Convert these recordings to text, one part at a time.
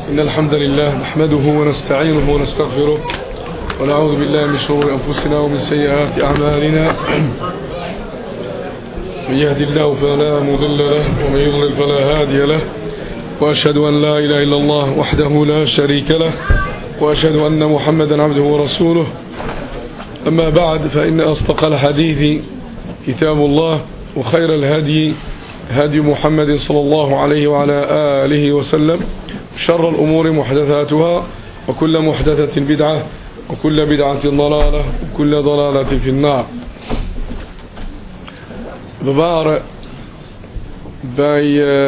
إن الحمد لله نحمده ونستعينه ونستغفره ونعوذ بالله من شرور أنفسنا ومن سيئات أعمالنا. من يهدي الله فلا مضل له ومن يضلل فلا هادي له، وأشهد أن لا إله إلا الله وحده لا شريك له، وأشهد أن محمدا عبده ورسوله. أما بعد، فإن أصدق الحديث كتاب الله، وخير الهدي هدي محمد صلى الله عليه وعلى آله وسلم، شر الأمور محدثاتها، وكل محدثة بدعة، وكل بدعة ضلالة، وكل ضلالة في النار. We waren bij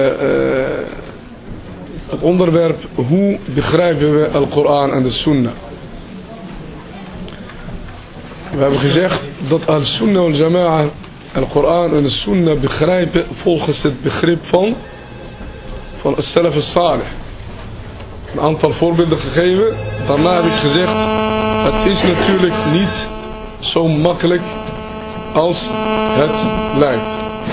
het onderwerp hoe begrijpen we Al-Quran en de Sunnah. We hebben gezegd dat Al-Sunnah wal-Jama'a Al-Quran en de Sunnah begrijpen volgens het begrip van As-Salaf as-Salih. Een aantal voorbeelden gegeven. Daarna heb ik gezegd, het is natuurlijk niet zo makkelijk als het lijkt.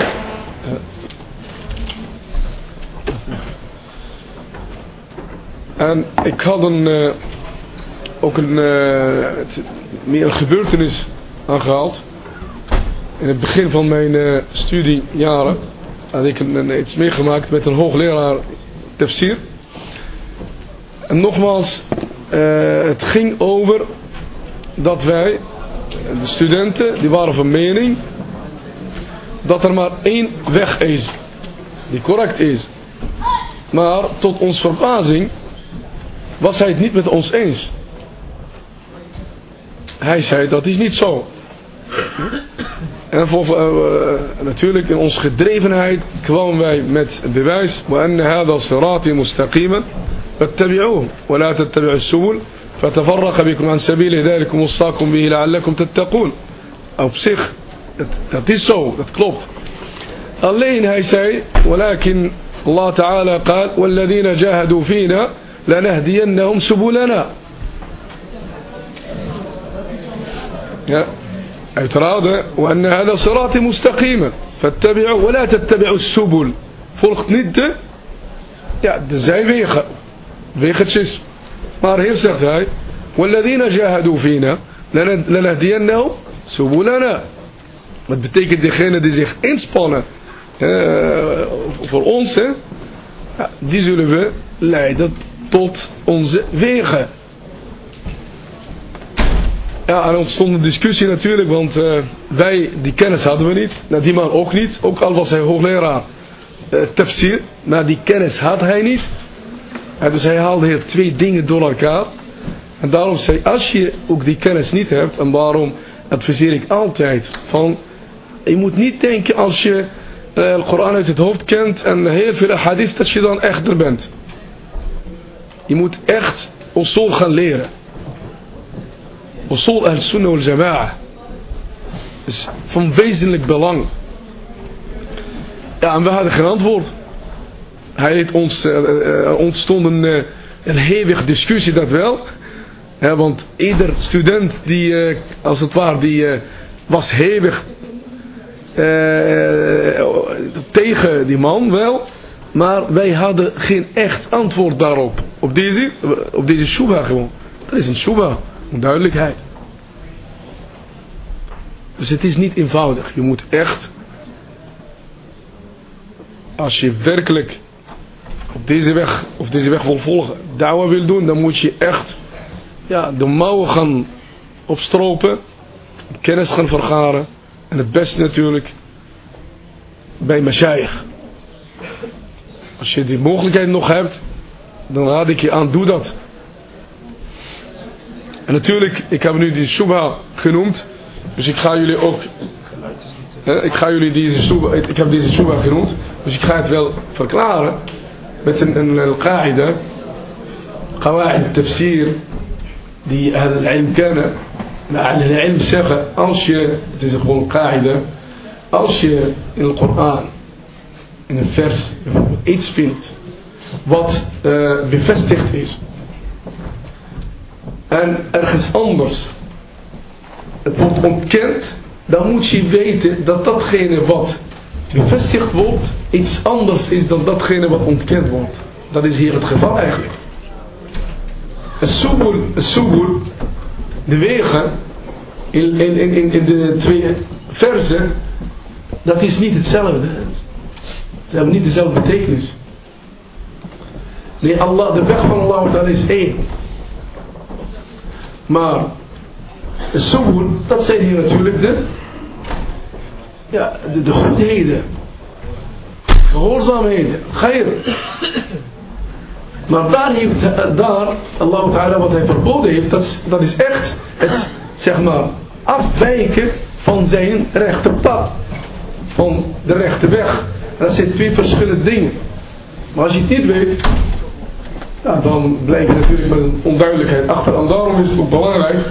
En ik had ook meer een gebeurtenis aangehaald. In het begin van mijn studiejaren had ik iets meegemaakt met een hoogleraar tafsir. En nogmaals, het ging over dat wij, de studenten, die waren van mening dat er maar één weg is die correct is. Maar tot ons verbazing was hij het niet met ons eens. Hij zei dat is niet zo. En natuurlijk in onze gedrevenheid kwamen wij met het bewijs: وَأَنَّ هَذَا صِرَاطِي مُسْتَقِيمًا فَاتَّبِعُوهُ وَلَا تَتَّبِعُوا السُّبُلَ فَتَفَرَّقَ بِكُمْ عَنْ سَبِيلِهِ ذَلِكُمْ وَصَّاكُمْ بِهِ لَعَلَّكُمْ تَتَّقُونَ. Op zich, dat is zo, dat klopt. Alleen hij zei: ولكن Allah Ta'ala قال والذين جاهدوا فينا لنهدينهم سبلنا. Ja, uiteraard, وأن هذا صراط مستقيما فاتبعوا ولا تتبعوا السبل. Volgt niet de zijwegen, wegetjes. Maar hier zegt hij: والذين جاهدوا فينا لنهدينهم سبلنا. Dat betekent degene die zich inspannen voor ons, die zullen we leiden tot onze wegen. Ja, er ontstond een discussie natuurlijk, want wij, die kennis hadden we niet. Nou, die man ook niet, ook al was hij hoogleraar tafsir, maar die kennis had hij niet. Dus hij haalde hier twee dingen door elkaar. En daarom zei, als je ook die kennis niet hebt, en daarom adviseer ik altijd van, je moet niet denken als je de Koran uit het hoofd kent en heel veel hadith dat je dan echt er bent. Je moet echt usul gaan leren. Usul al-Sunnah wal-Jama'a is van wezenlijk belang. Ja, en we hadden geen antwoord. Hij liet ons, ontstond een hevige discussie, dat wel. Ja, want ieder student die, als het ware, die was hevig tegen die man wel. Maar wij hadden geen echt antwoord daarop. Op deze shubha gewoon. Dat is een shubha. Onduidelijkheid. Dus het is niet eenvoudig. Je moet echt, als je werkelijk op deze weg wil volgen, da'wa wil doen, dan moet je echt de mouwen gaan opstropen, kennis gaan vergaren. En het beste natuurlijk bij mashayikh. Als je die mogelijkheid nog hebt, dan raad ik je aan, doe dat. En natuurlijk, ik heb nu die shubha genoemd, dus ik ga jullie ook, ik heb deze shubha genoemd, dus ik ga het wel verklaren met een qaida, qawaid tafsir, die al-ilm kennen. Al-ilm zeggen, als je, het is gewoon qaida, als je in de Koran, in een vers, iets vindt wat bevestigd is, en ergens anders het wordt ontkend, dan moet je weten dat datgene wat bevestigd wordt iets anders is dan datgene wat ontkend wordt. Dat is hier het geval eigenlijk. Subul, de wegen, in de twee versen, dat is niet hetzelfde. Ze hebben niet dezelfde betekenis. Nee, Allah, de weg van Allah, dat is één. Maar Subul, dat zijn hier natuurlijk de goedheden, gehoorzaamheden, khair. Maar daar heeft Allah Ta'ala wat hij verboden heeft, dat is echt het, zeg maar, afwijken van zijn rechte pad, van de rechte weg. En dat zijn twee verschillende dingen. Maar als je het niet weet, ja, dan blijf je natuurlijk met een onduidelijkheid achter. En daarom is het ook belangrijk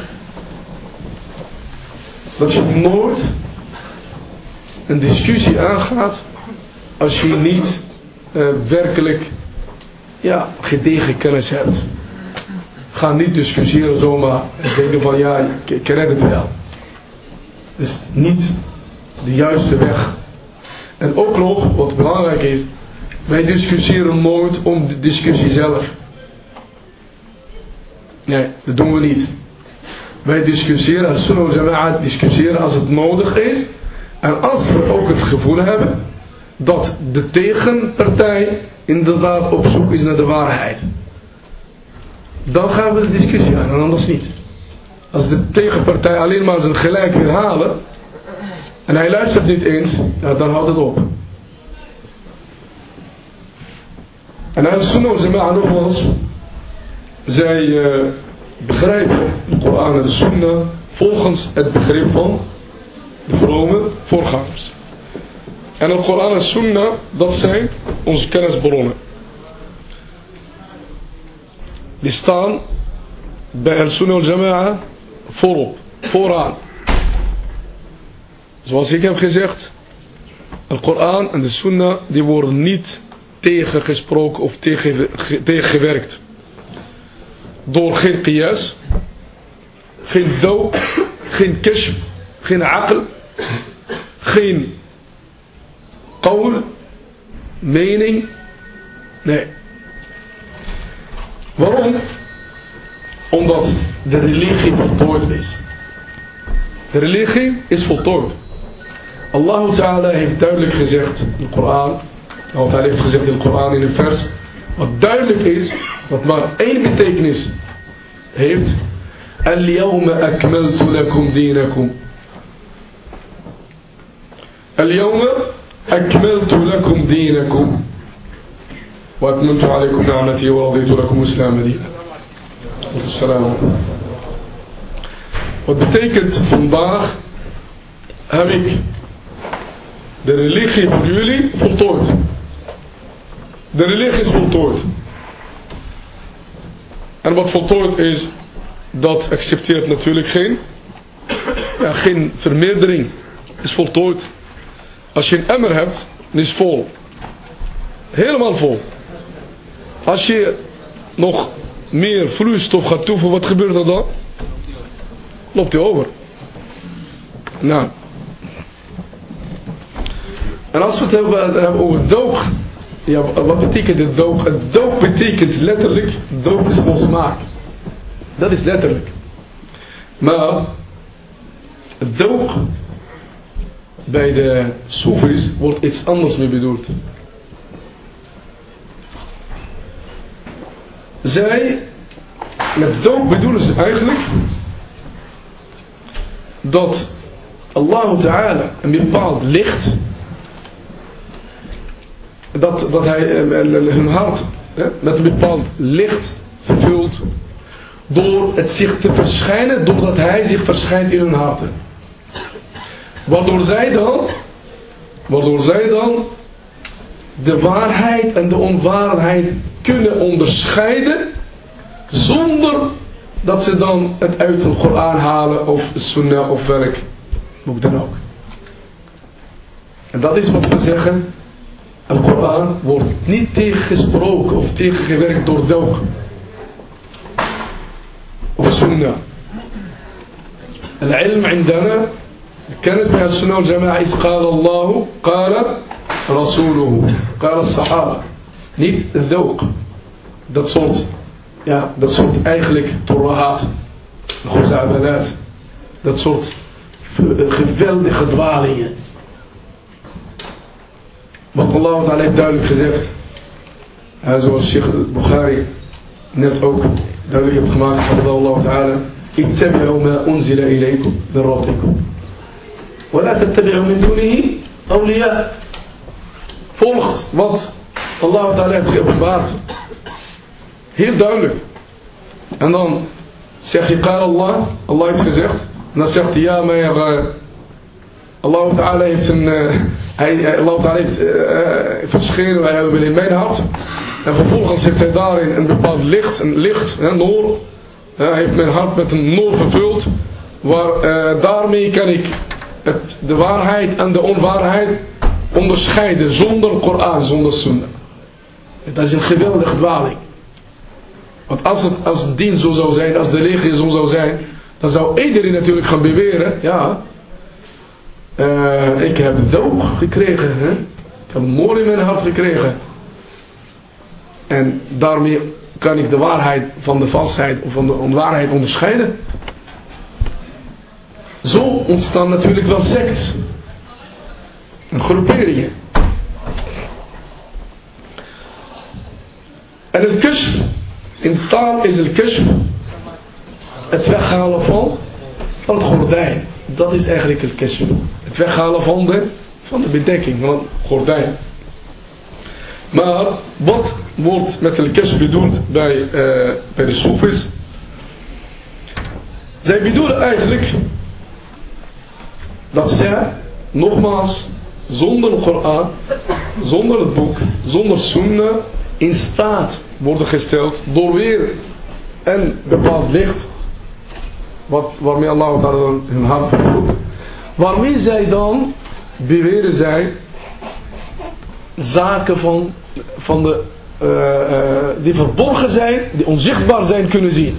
dat je nooit een discussie aangaat als je niet werkelijk gedegen kennis hebt. Ga niet discussiëren zomaar en denken van ik red het wel. Het is niet de juiste weg. En ook nog, wat belangrijk is, wij discussiëren nooit om de discussie zelf. Nee, dat doen we niet. Wij discussiëren, als Sunnah wal Jama'at discussiëren als het nodig is. En als we ook het gevoel hebben dat de tegenpartij inderdaad op zoek is naar de waarheid, dan gaan we de discussie aan en anders niet. Als de tegenpartij alleen maar zijn gelijk wil halen en hij luistert niet eens, dan houdt het op. En aan Sunnah wal Jama'at nogmaals, zij begrijpen de Koran en de Sunnah volgens het begrip van de vrome voorgangers. En de Koran en Sunnah, dat zijn onze kennisbronnen. Die staan bij Al-Sunnah wal-Jama'ah vooraan. Zoals ik heb gezegd, de Koran en de Sunnah, die worden niet tegengesproken of tegengewerkt. Door geen qiyas, geen doop, geen kashf, geen aql, geen qawl, mening. Nee. Waarom? Omdat de religie voltooid is. De religie is voltooid. Allah Ta'ala heeft duidelijk gezegd in de Koran, Allah Ta'ala heeft gezegd in de Koran in een vers, wat duidelijk is, wat maar één betekenis heeft: Al-yawma akmaltu lakum dinakum. Al-yawma akmaltu lakum dinakum wa atmamtu alaykum ni'mati wa raditu lakum islam dina. Assalamu. Wat betekent: vandaag heb ik de religie voor jullie voltooid. De religie is voltooid. En wat voltooid is, dat accepteert natuurlijk geen vermeerdering. Is voltooid. Als je een emmer hebt, dan is het vol. Helemaal vol. Als je nog meer vloeistof gaat toevoegen, wat gebeurt er dan? Loopt hij over. Nou. En als we het hebben over doop. Ja, wat betekent het doop? Het doop betekent letterlijk, doop is vol smaak. Dat is letterlijk. Maar het doop bij de Soefis wordt iets anders mee bedoeld. Zij, met doop bedoelen ze eigenlijk dat Allah Ta'ala een bepaald licht, dat hij hun hart met een bepaald licht vervult door het zich te verschijnen, doordat hij zich verschijnt in hun harten. Waardoor zij dan de waarheid en de onwaarheid kunnen onderscheiden, zonder dat ze dan het uit de Koran halen of de Sunnah of welk boek dan ook. En dat is wat we zeggen: de Koran wordt niet tegengesproken of tegengewerkt door doop of Sunnah. العلم عندنا kennis bij het Sunnah wal-Jama'ah is قال الله قال رسوله قال الصحابة, niet de doop. Dat soort ja, dat soort eigenlijk torrahat, gozabalat, dat soort geweldige dwalingen. Want Allah Ta'ala heeft duidelijk gezegd, zoals Sheikh Bukhari net ook duidelijk heeft gemaakt van Allah Ta'ala, ittabi'u ma unzila ilaykum min rabbikum wa la tattabi'u min dunihi awliya. Volgt wat Allah Ta'ala heeft geopenbaard. Heel duidelijk. En dan zeg je, qala Allah, Allah heeft gezegd. En dan zegt hij, ja, maar Allah Ta'ala heeft Allah Ta'ala heeft verschenen, wij hebben in mijn hart. En vervolgens heeft hij daarin een bepaald licht, noor. Hij heeft mijn hart met een noor vervuld. Daarmee kan ik de waarheid en de onwaarheid onderscheiden zonder Koran, zonder Sunnah. Dat is een geweldige dwaling. Want als het dien zo zou zijn, als de religie zo zou zijn, dan zou iedereen natuurlijk gaan beweren, ja, ik heb het ook gekregen, hè? Ik heb een mooi in mijn hart gekregen. En daarmee kan ik de waarheid van de valsheid of van de onwaarheid onderscheiden. Zo ontstaan natuurlijk wel sects en groeperingen. En het kashf, in de taal is het kashf het weghalen van het gordijn. Dat is eigenlijk het kashf. Het weghalen van de bedekking, van het gordijn. Maar wat wordt met het kashf bedoeld bij de Soefis? Zij bedoelen eigenlijk dat zij nogmaals zonder de Koran, zonder het boek, zonder Sunnah in staat worden gesteld door weer een bepaald licht waarmee Allah hun hart vervult, waarmee zij dan beweren zij zaken die verborgen zijn, die onzichtbaar zijn, kunnen zien.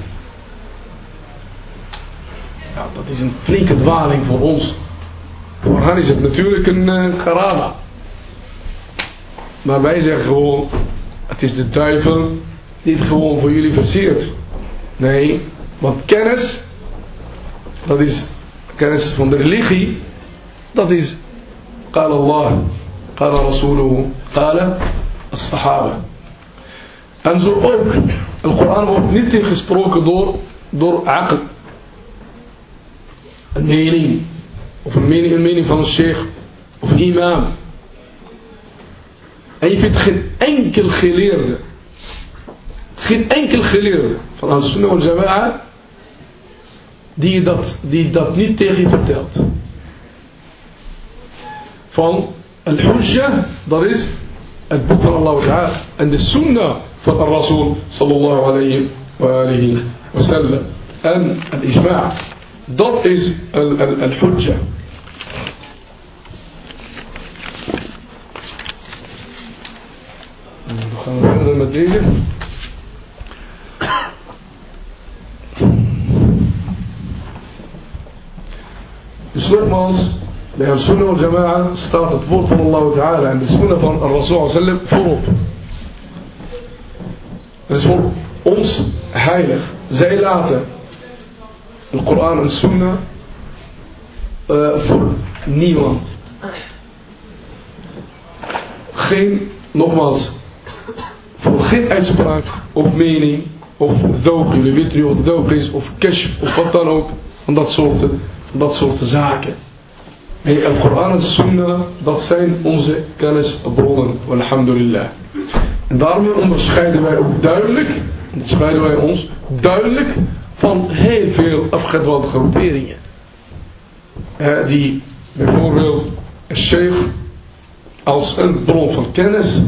Ja, dat is een flinke dwaling voor ons. Voor hen is het natuurlijk een karama. Maar wij zeggen gewoon, het is de duivel die het gewoon voor jullie versiert. Nee, want kennis, dat is kennis van de religie, dat is qala Allah, qala Rasuluhu, qala as-sahaba. En zo ook, de Koran wordt niet ingesproken door aql, een mening, of een mening van een sheikh, of een imam. En je vindt geen enkel geleerde van Al-Sunnah wal Jama'a die dat niet tegen je vertelt. Van Al-Hujjah, dat is het boek van Allah Ta'ala, en de Sunnah van Al-Rasul sallallahu alayhi wa sallam, en Al-Ijma'. Dat is Al-Hujjah. Dan gaan we verder met deze. Dus nogmaals, bij Al-Sunnah wal Jama'a staat het woord van Allah Ta'ala en de Sunnah van Al-Rasul sallam voorop. Dat is voor ons heilig. Zij laten de Koran en Sunnah voor niemand. Nogmaals, voor geen uitspraak of mening of doog, jullie weten nu wat doog is, of kashf of wat dan ook, van dat soort zaken. En Al-Quran en Sunnah, dat zijn onze kennisbronnen, alhamdulillah. En daarmee onderscheiden wij ons duidelijk van heel veel afgedwaalde groeperingen. Die bijvoorbeeld een sheikh als een bron van kennis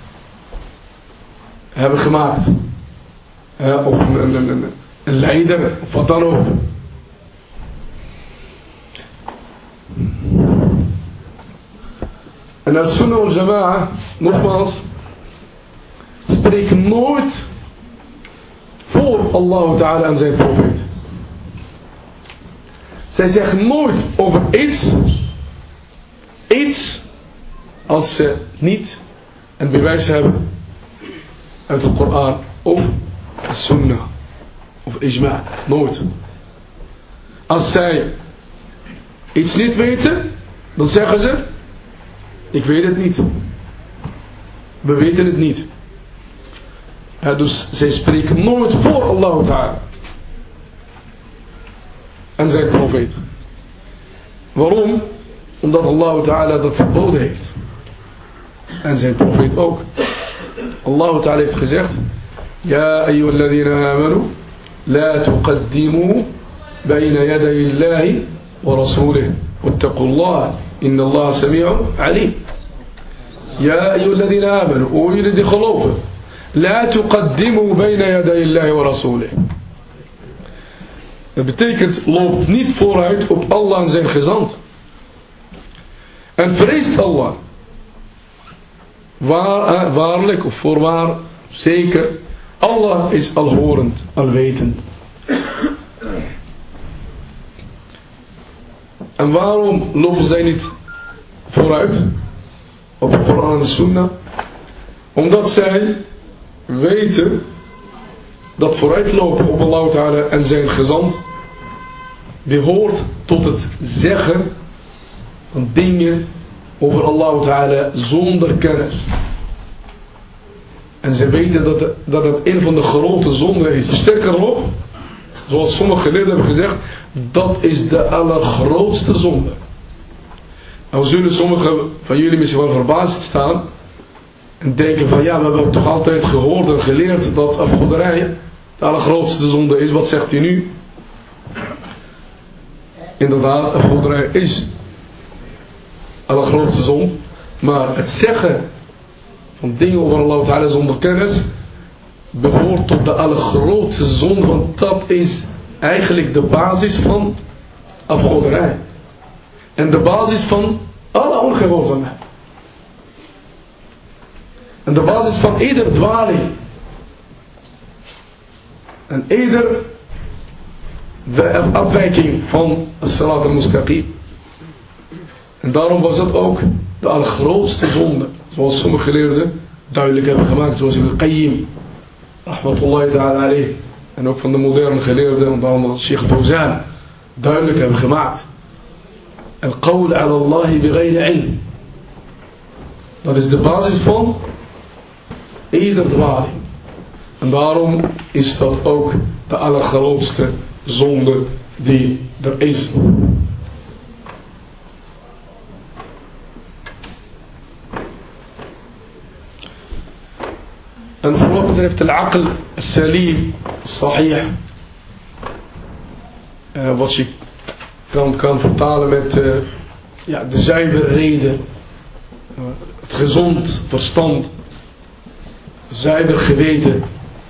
hebben gemaakt. Of een leider, of wat dan ook. En Al-Sunnah wal Jama'a, nogmaals, spreken nooit voor Allah Ta'ala en zijn profeet. Zij zeggen nooit over iets als ze niet een bewijs hebben uit de Koran of sunnah of ijma. Nooit. Als zij iets niet weten, dan zeggen ze, ik weet het niet. We weten het niet. Ja, dus zij spreken nooit voor Allah Ta'ala en zijn profeet. Waarom? Omdat Allah Ta'ala dat verboden heeft. En zijn profeet ook. Allah Ta'ala heeft gezegd, Ja ayyuhalladhina amanu, la tuqaddimu bayna yaday Allahi wa rasulih. Wattaqullah, inna Allah sami'un alim. Ja ayyuhalladhina amanu, o jullie die geloven. La tuqaddimu bayna yaday Allahi wa rasulih. Dat betekent, loopt niet vooruit op Allah en zijn gezant. En vreest Allah. Waarlijk of voorwaar, zeker, Allah is alhorend, alwetend. En waarom lopen zij niet vooruit op de Koran en de Sunnah? Omdat zij weten dat vooruitlopen op Allah Ta'ala en zijn gezant behoort tot het zeggen van dingen over Allah Ta'ala zonder kennis. En ze weten dat het een van de grote zonden is. Sterker nog, zoals sommige geleerden hebben gezegd, dat is de allergrootste zonde. Nou zullen sommigen van jullie misschien wel verbaasd staan en denken van ja, we hebben toch altijd gehoord en geleerd dat afgoderij de allergrootste zonde is. Wat zegt u nu? Inderdaad, afgoderij is allergrootste zonde. Maar het zeggen van dingen over Allah Ta'ala zonder kennis behoort tot de allergrootste zonde. Want dat is eigenlijk de basis van afgoderij. En de basis van alle ongehoorzaamheid. En de basis van ieder dwaling. En ieder afwijking van as-salat al-mustaqim. En daarom was het ook de allergrootste zonde. Zoals sommige geleerden duidelijk hebben gemaakt. Zoals Ibn Qayyim, rahmatullahi ta'ala alayh. En ook van de moderne geleerden, onder andere Sheikh Fawzan, duidelijk hebben gemaakt. Al-qawl ala Allahi bighayri ilm. Dat is de basis van ieder dwaling. En daarom is dat ook de allergrootste zonde die er is. En voor wat betreft al-aql salim, sahih, wat je kan vertalen met de zuivere reden, het gezond verstand, zuiver geweten.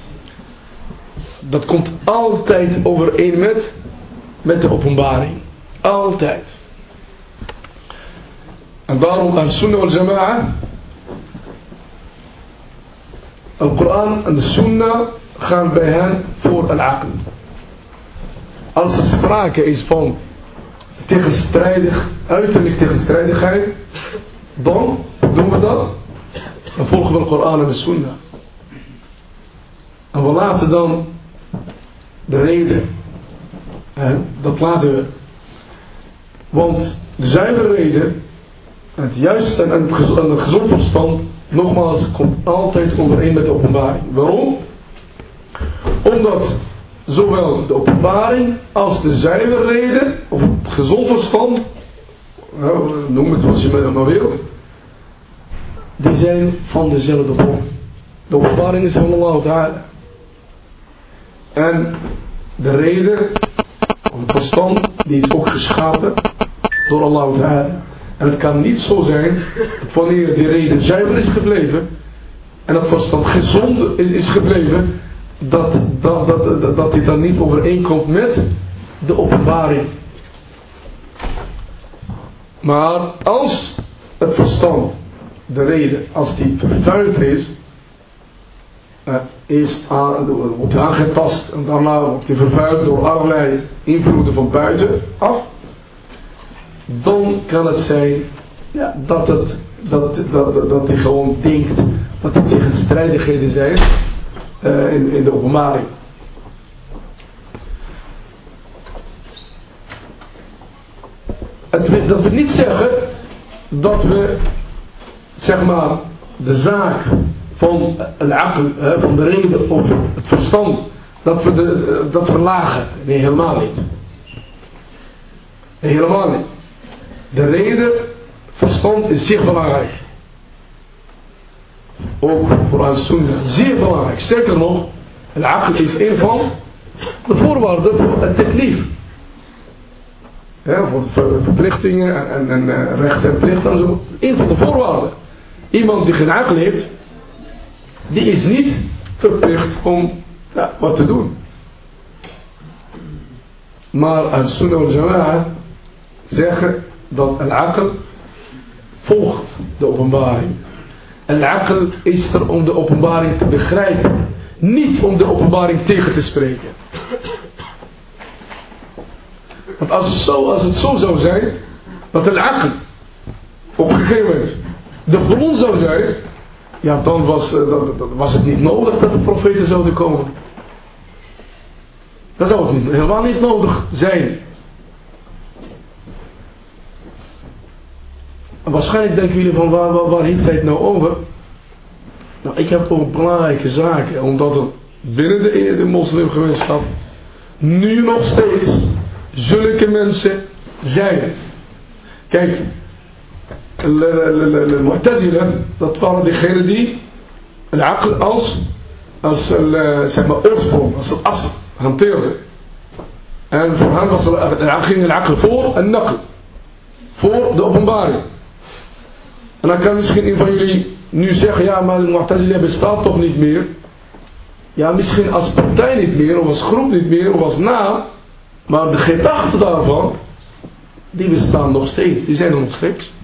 Dat komt altijd overeen met de openbaring. Altijd. En daarom al-sunnah wal-jama'a, al-Quran en de sunnah gaan bij hen voor al-aql. Als er sprake is van uiterlijk tegenstrijdigheid, dan doen we dat. Dan volgen we de Koran en de Sunnah. En we laten dan de reden. En dat laten we. Want de zuivere reden, het juiste en het gezond verstand, nogmaals, komt altijd overeen met de openbaring. Waarom? Omdat zowel de openbaring als de zuivere reden, of het gezond verstand, noem het zoals je maar wil, die zijn van dezelfde bron. De openbaring is van Allah Ta'ala. En de reden, of het verstand, die is ook geschapen door Allah Ta'ala. En het kan niet zo zijn dat wanneer die reden zuiver is gebleven en het verstand gezond is gebleven, dat dit dan niet overeenkomt met de openbaring. Maar als het verstand, de reden, als die vervuild is, eerst wordt hij aangetast en daarna wordt hij vervuild door allerlei invloeden van buiten af, dan kan het zijn dat hij gewoon denkt dat er tegenstrijdigheden zijn in de openbaring. Dat wil niet zeggen dat we, zeg maar, de zaak van al-aql, van de reden of het verstand, dat verlagen. Nee, helemaal niet. Nee, helemaal niet. De reden, verstand is zeer belangrijk. Ook voor al-sunnah, zeer belangrijk. Sterker nog, al-aql is een van de voorwaarden voor het taklif. Ja, voor verplichtingen en rechten en plichten en zo. Een van de voorwaarden. Iemand die geen aql heeft, die is niet verplicht om wat te doen. Maar al-sunnah wal jama'a zeggen dat al-aql volgt de openbaring. Al-aql is er om de openbaring te begrijpen, niet om de openbaring tegen te spreken. Want als het zo zou zijn dat al-aql op een gegeven moment de bron zou zijn, ja, dan was het niet nodig dat de profeten zouden komen. Dat zou het helemaal niet nodig zijn. En waarschijnlijk denken jullie van waar heeft hij het nou over? Nou, ik heb over belangrijke zaken, omdat er binnen de moslimgemeenschap nu nog steeds zulke mensen zijn. Kijk, de Mu'tazila, dat waren degenen die al-aql als zeg maar oorsprong, als het asl hanteerden. En voor hen ging al-aql voor en naql, voor de openbaring. En dan kan misschien een van jullie nu zeggen, ja, maar de Mu'tazila bestaat toch niet meer? Ja, misschien als partij niet meer, of als groep niet meer, of als naam, maar de gedachten daarvan, die bestaan nog steeds, die zijn er nog steeds.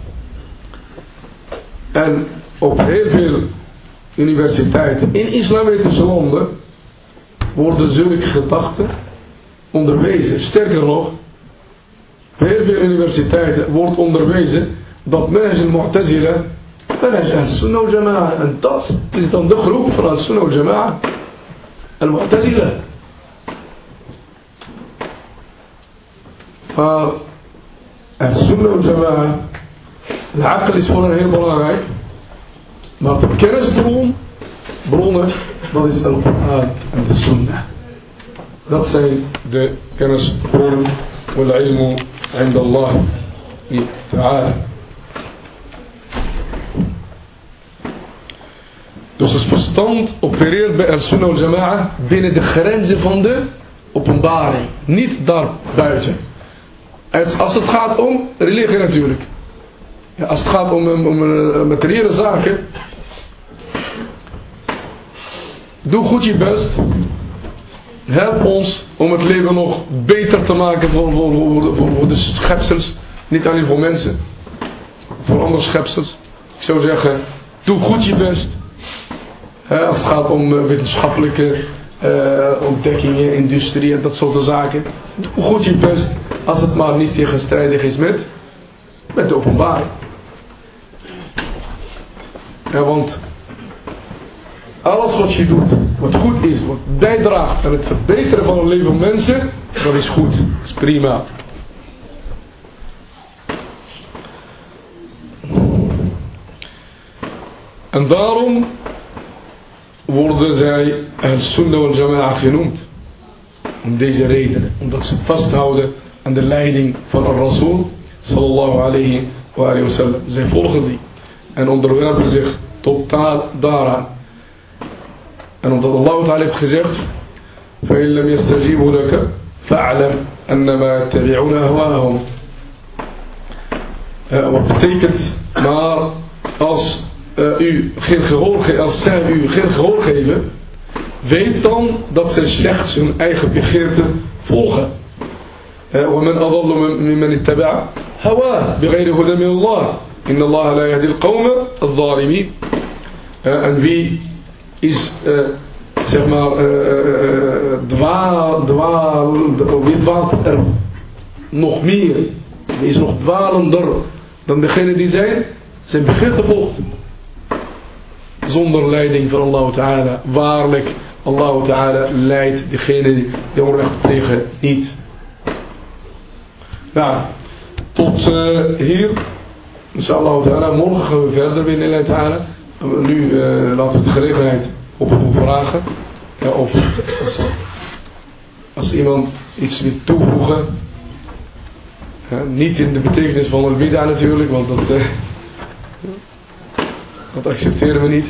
En op heel veel universiteiten in islamitische landen worden zulke gedachten onderwezen. Sterker nog, op heel veel universiteiten wordt onderwezen dat manhaj al-Mu'tazila manhaj al-Sunnah wal Jama'a, en dat is dan de groep van al-Sunnah wal Jama'a, al-Mu'tazila. Maar al-Sunnah wal Jama'a, al-aql is voor hen heel belangrijk, maar de kennisbronnen, dat is al-Qur'an en de Sunnah. Dat zijn de kennisbronnen, wal-ilmu inda Allah ta'ala. Dus het verstand opereert bij al-Sunnah wal Jama'a binnen de grenzen van de openbaring, niet daarbuiten. Als het gaat om religie natuurlijk. Ja, als het gaat om materiële zaken, doe goed je best. Help ons om het leven nog beter te maken voor de schepsels. Niet alleen voor mensen, voor andere schepsels. Ik zou zeggen, doe goed je best. Als het gaat om wetenschappelijke ontdekkingen, industrie en dat soort zaken. Doe goed je best, als het maar niet tegenstrijdig is met de openbaring. Ja, want alles wat je doet, wat goed is, wat bijdraagt aan het verbeteren van het leven van mensen, dat is goed, dat is prima. En daarom worden zij al-Sunnah wal Jama'a genoemd. Om deze redenen. Omdat ze vasthouden aan de leiding van al-Rasul sallallahu alayhi wa sallam. Zij volgen die. En onderwerpen zich totaal daaraan. En omdat Allah ta'ala heeft gezegd: فَإِنْ لَمْ يَسْتَجِيبُوا لَكَ فَاعْلَمْ أَنَّمَا يَتَّبِعُونَ أَهْوَاءَهُمْ. Wat betekent, maar als zij u geen gehoor geven, weet dan dat zij slechts hun eigen begeerten volgen. وَمَنْ أَضَلُّ مِمَّنِ اتَّبَعَ هَوَاهُ بِغَيْرِ هُدًى مِنَ اللَّهِ إِنَّ اللَّهَ لَا يَهْدِي الْقَوْمَ الظَّالِمِينَ. En wie is zeg maar wie dwaalt er nog meer, wie is nog dwalender dan degene die zijn begeerte volgt. zonder leiding van Allah Ta'ala. Waarlijk, Allah Ta'ala leidt degene die onrecht plegen niet. Nou, tot hier. Inshallah Ta'ala. Morgen gaan we verder binnen Allah Ta'ala. Nu laten we de gelegenheid op vragen. Ja, of als iemand iets wil toevoegen. Niet in de betekenis van een bid'a natuurlijk, want dat accepteren we niet.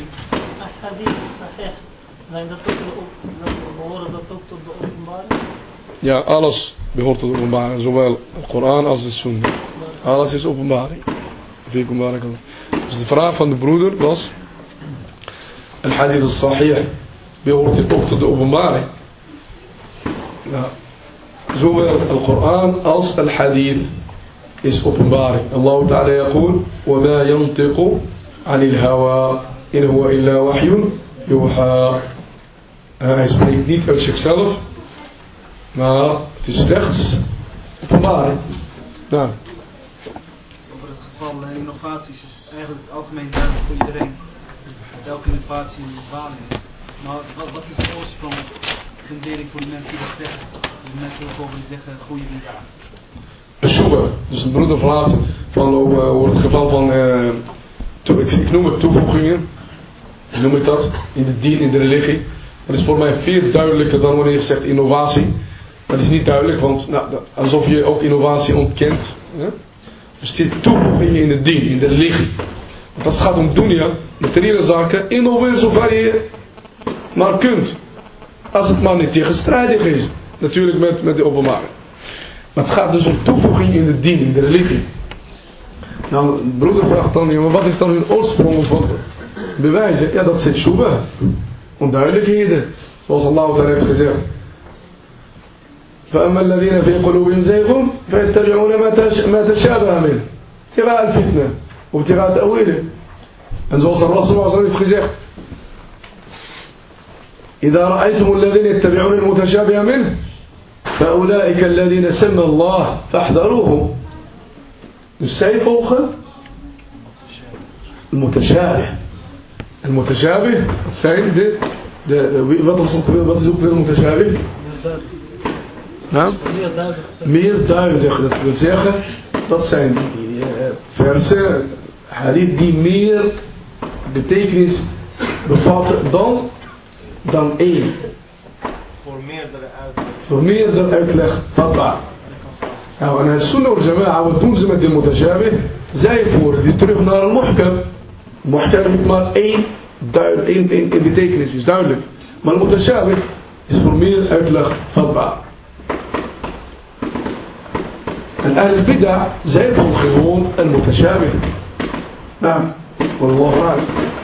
Behoren dat ook tot de openbaring? Ja, alles behoort tot de openbaring. Zowel de Koran als de Sunnah. Alles is openbaring. Dus de vraag van de broeder was: Al-Hadith al-Sahih, behoort dit ook tot de openbaring? Nou, zowel de Koran als Al-Hadith is openbaring. Allah Ta'ala yaqul: وَمَا يَنْطِقُ عَنِ الْهَوَى إِنْ هُوَ إِلَّا وَحْيٌ يُوحَى. Hij spreekt niet uit zichzelf, maar het is slechts openbaring. Nou. Over het geval innovaties is eigenlijk het algemeen duidelijk voor iedereen dat elke innovatie een dwaling is. Maar wat is de oorsprong, fundering voor de mensen die dat zeggen? De mensen bijvoorbeeld die zeggen goede bid'a. Shubha. Dus de broeder vraagt van over het geval van ik noem het toevoegingen. Ik noem het dat in de dien, in de religie. Dat is voor mij veel duidelijker dan wanneer je zegt innovatie. Dat is niet duidelijk, want alsof je ook innovatie ontkent. Hè? Dus het is toevoegingen in de dien, in de religie. Want als het gaat om dunya, materiële zaken, innoveer zover je maar kunt. Als het maar niet tegenstrijdig is. Natuurlijk met de openbaring. Maar het gaat dus om toevoeging in de dien, in de religie. Nou, de broeder vraagt dan, maar wat is dan hun oorsprong van bewijzen? Ja, dat zit shubha. Onduidelijkheden. Zoals Allah daar heeft gezegd. فَأَمَّا الَّذِينَ فِي قُلُوبِهِمْ زَيْغٌ فَيَتَّبِعُونَ مَا تَشَابَهَ مِنْهُ ابْتِغَاءَ الْفِتْنَةِ وابتغاء تأويله. En zoals de Rasul heeft gezegd: إذا رأيتم الذين يتبعون المتشابه منه فأولئك الذين سمى الله فاحذروهم. Dus zij volgen المتشابه. المتشابه, dat zijn wat is ook weer المتشابه? Nou? Meer duidelijk. Dat wil zeggen, dat zijn die versen, hadith die meer betekenis bevatten dan één. Voor meerdere uitleg vatbaar. Nou, en het Sunnah wal Jama'a, wat doen ze met de mutashabih? Zij voeren die terug naar een muhkam. Muhkam heeft maar één betekenis, is duidelijk. Maar de mutashabih is voor meer uitleg vatbaar. En ahl bid'a, zij volgen gewoon een mutashabih. Nou, wallahu a'lam.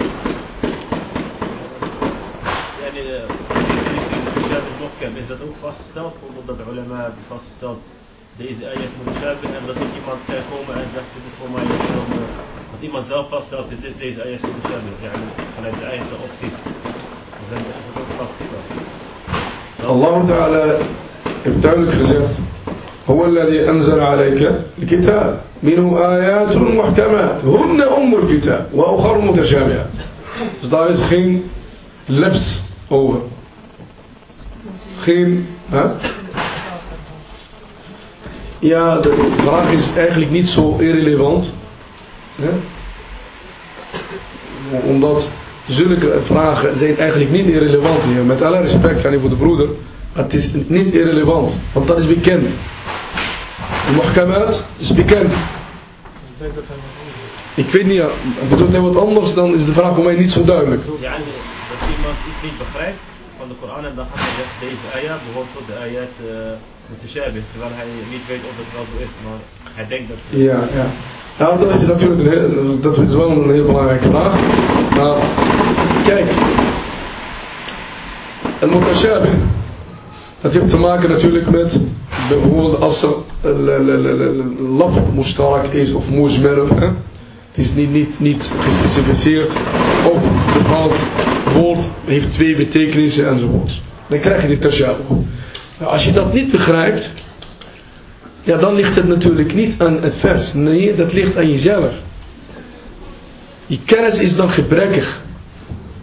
Is dat ook vastgesteld? Omdat de ulama hebben vastgesteld deze ayat mutashabih en dat niet iemand kan komen en zegt dit is voor mij dat iemand zelf vaststelt dit is deze ayat mutashabih. Ja, vanuit de eigen optie. Dus dan is het ook vastgesteld. Allah Ta'ala heeft duidelijk gezegd: هو الذي أنزل عليك الكتاب منه آيات محكمات هن أم الكتاب وأخر متشابهات. Dus daar is geen leps over. Geen, ja, de vraag is eigenlijk niet zo irrelevant. Hè? Omdat zulke vragen zijn eigenlijk niet irrelevant hier. Met alle respect voor de broeder. Het is niet irrelevant. Want dat is bekend. De muhkamaat is bekend. Ik weet niet, bedoelt hij wat anders, dan is de vraag voor mij niet zo duidelijk. Ja, dat iemand iets niet begrijpt van de Koran en dan gaat hij zeggen deze ayat behoort tot de ayat mutashabih, terwijl hij niet weet of het wel zo is, maar hij denkt dat het ja. Nou, dat is natuurlijk dat is wel een heel belangrijke vraag. Maar kijk, een mutashabih, dat heeft te maken natuurlijk met bijvoorbeeld als er laf mustarak is of mujmal, het is niet gespecificeerd of een bepaald woord heeft twee betekenissen enzovoort. Dan krijg je die tashabih. Nou, als je dat niet begrijpt, ja, dan ligt het natuurlijk niet aan het vers. Nee, dat ligt aan jezelf. Je kennis is dan gebrekkig.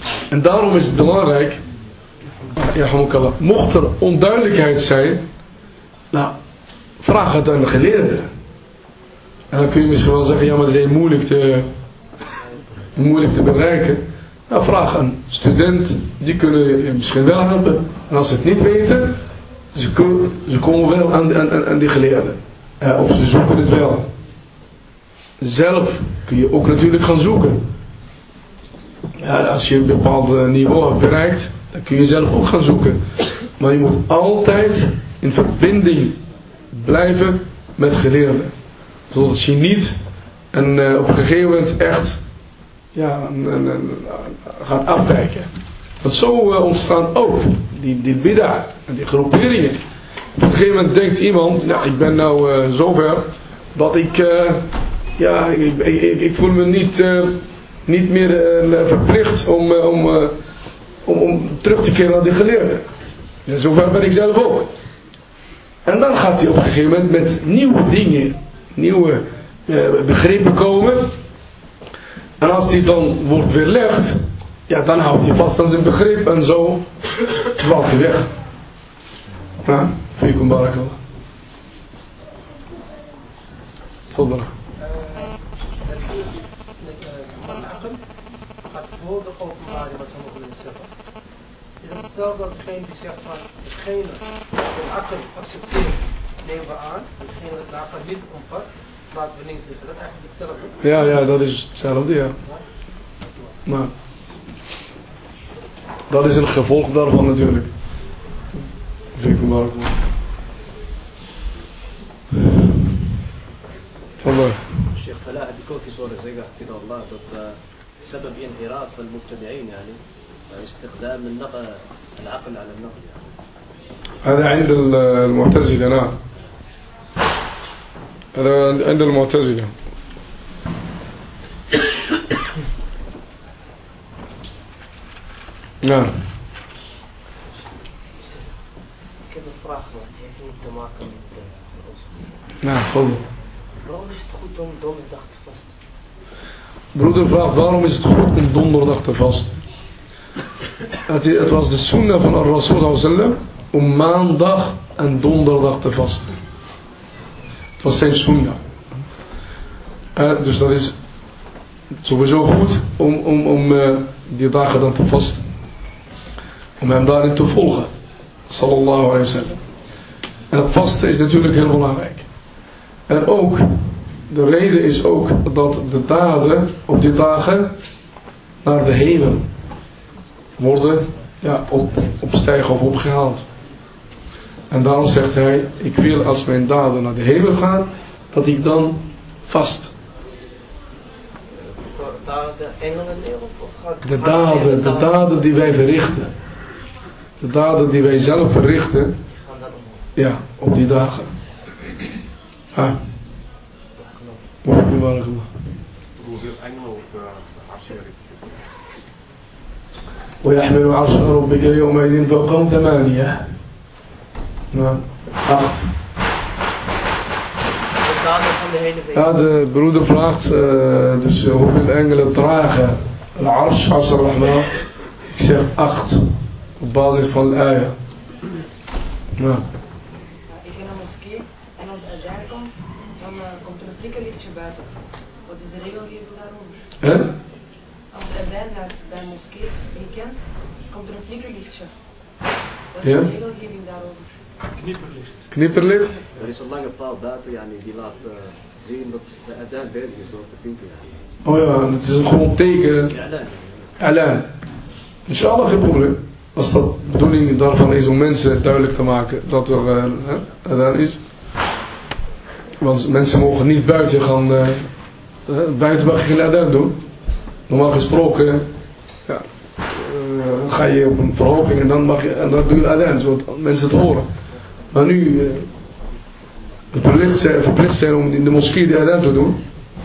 En daarom is het belangrijk, mocht er onduidelijkheid zijn, nou, vraag het aan de geleerden. En dan kun je misschien wel zeggen, ja, maar dat is moeilijk te bereiken. Nou, vraag een student, die kunnen je misschien wel helpen. En als ze het niet weten, ze komen wel aan die geleerden. Of ze zoeken het wel. Zelf kun je ook natuurlijk gaan zoeken. Ja, als je een bepaald niveau hebt bereikt, dan kun je zelf ook gaan zoeken. Maar je moet altijd in verbinding blijven met geleerden. Zodat je niet op een gegeven moment echt gaat afwijken. Want zo ontstaan ook die bid'a en die groeperingen. Op een gegeven moment denkt iemand, nou, ik ben nou zover dat ik voel me niet meer verplicht om terug te keren naar die geleerden. Ja, zover ben ik zelf ook. En dan gaat hij op een gegeven moment met nieuwe dingen, nieuwe begrippen komen. En als die dan wordt weerlegd, ja, dan houdt hij vast aan zijn begrip en zo valt hij weg. Ja, fiikum barakallah. Tfadal. Gaat voor de openbaring wat ze mogen willen zeggen. Is het hetzelfde dat degene die zegt van degene die akkel accepteert, nemen we aan. Degene dat daarvan niet omvat, laten we links liggen. Dat is eigenlijk hetzelfde. Ja, dat is hetzelfde, ja. Maar dat is een gevolg daarvan natuurlijk. Fiikum barakallah. Tfadal. Sheikh Fala, heb ik ook eens horen zeggen, Allah, dat سبب انحراف المبتدعين يعني استخدام العقل على النقل يعني. هذا عند المعتزلة. نعم، هذا عند المعتزلة. نعم. Ik heb een vraag, maar het heeft niet te maken met نعم، تفضل. waarom is het goed om donderdag te vasten? Broeder vraagt, waarom is het goed om donderdag te vasten? Het was de sunnah van Rasul sallam om maandag en donderdag te vasten. Het was zijn sunnah. Dus dat is sowieso goed om die dagen dan te vasten. Om hem daarin te volgen. Sallallahu alayhi wa sallam. En het vasten is natuurlijk heel belangrijk. En ook, de reden is ook dat de daden op die dagen naar de hemel worden opstijgen of opgehaald. En daarom zegt hij, ik wil als mijn daden naar de hemel gaan, dat ik dan vast. De engelen De daden die wij verrichten. De daden die wij zelf verrichten. Ja, op die dagen. Hoeveel engelen op de ويحمل عرش ربك يومئذ فوقهم 8. Nou, 8. Ja, de broeder vraagt dus hoeveel engelen dragen al-Arsh, Arsh al-Rahman. Ik zeg 8. Op basis van de ayah. Nou. Ik ga naar moskee en als de azaan komt, dan komt er een flikkerlichtje buiten. Wat is de regelgeving daarover? Hè? Als de azaan gaat bij een moskee, weekend, komt er een flikkerlichtje. Wat is de regelgeving daarover? Knipperlicht? Er is een lange paal buiten, die laat zien dat de azaan bezig is door te pinken. Oh ja, het is gewoon teken. Alaan. Inshallah, geen probleem. Als dat de bedoeling daarvan is om mensen duidelijk te maken dat er adaan is. Want mensen mogen niet buiten gaan. Buiten mag je geen adaan doen. Normaal gesproken ga je op een verhoging en dan doe je adaan, zodat mensen het horen. Maar nu verplicht zijn om in de moskee de adaan te doen.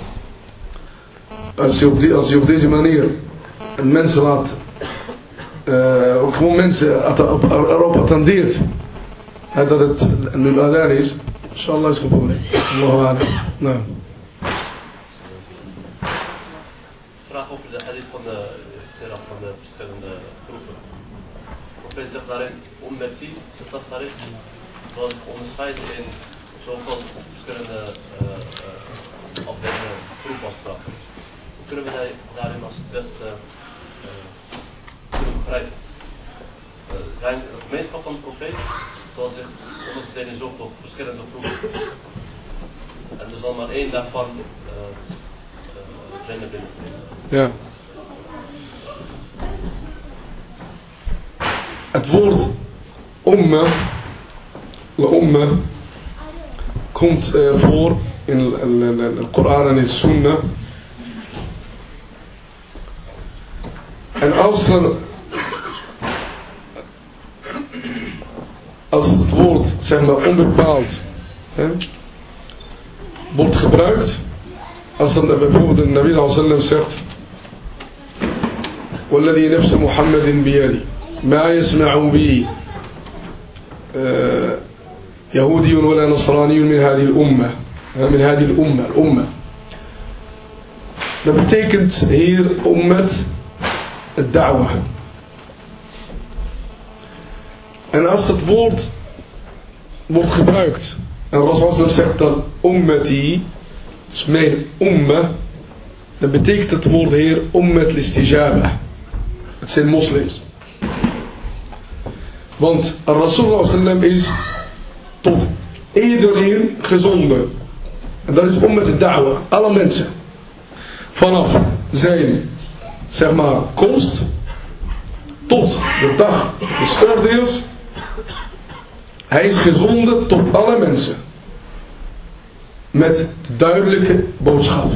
Als je op deze manier mensen laat of gewoon mensen erop attendeert dat het nu adaan is, inshallah is geen probleem. Allahu a'lam. Vraag over de hadith van de firaq van de verschillende groepen. De profeet zegt daarin, ummati, zegt dat daarin, zoals ik onderscheid in zoveel verschillende afdelingen groepen als straf. Hoe kunnen we daarin als het beste kunnen begrijpen? Zijn de gemeenschap van de profeet, zoals zich onderverdeeld in zoveel verschillende groepen. En er zal maar één daarvan Jannah binnenbrengen. Ja. Het woord umma komt voor in de Koran en in de Sunnah. En als het woord, zeg maar, onbepaald wordt gebruikt, als dan bijvoorbeeld de Nabi sallam zegt, والذي نفس محمد بيده ما يسمع به يهودي ولا نصراني من هذه الأمة الأمة. Dat betekent hier ummat الدعوة. En als het woord wordt gebruikt en Rasul zegt dan ummati, is mijn umma, dan betekent het woord hier ummat al-istijaba. Het zijn moslims. Want Rasul sallam is tot iedereen gezonden. En dat is ummat al-da'wa. Alle mensen. Vanaf zijn, zeg maar, komst tot de dag des oordeels. Hij is gezonden tot alle mensen. Met duidelijke boodschap.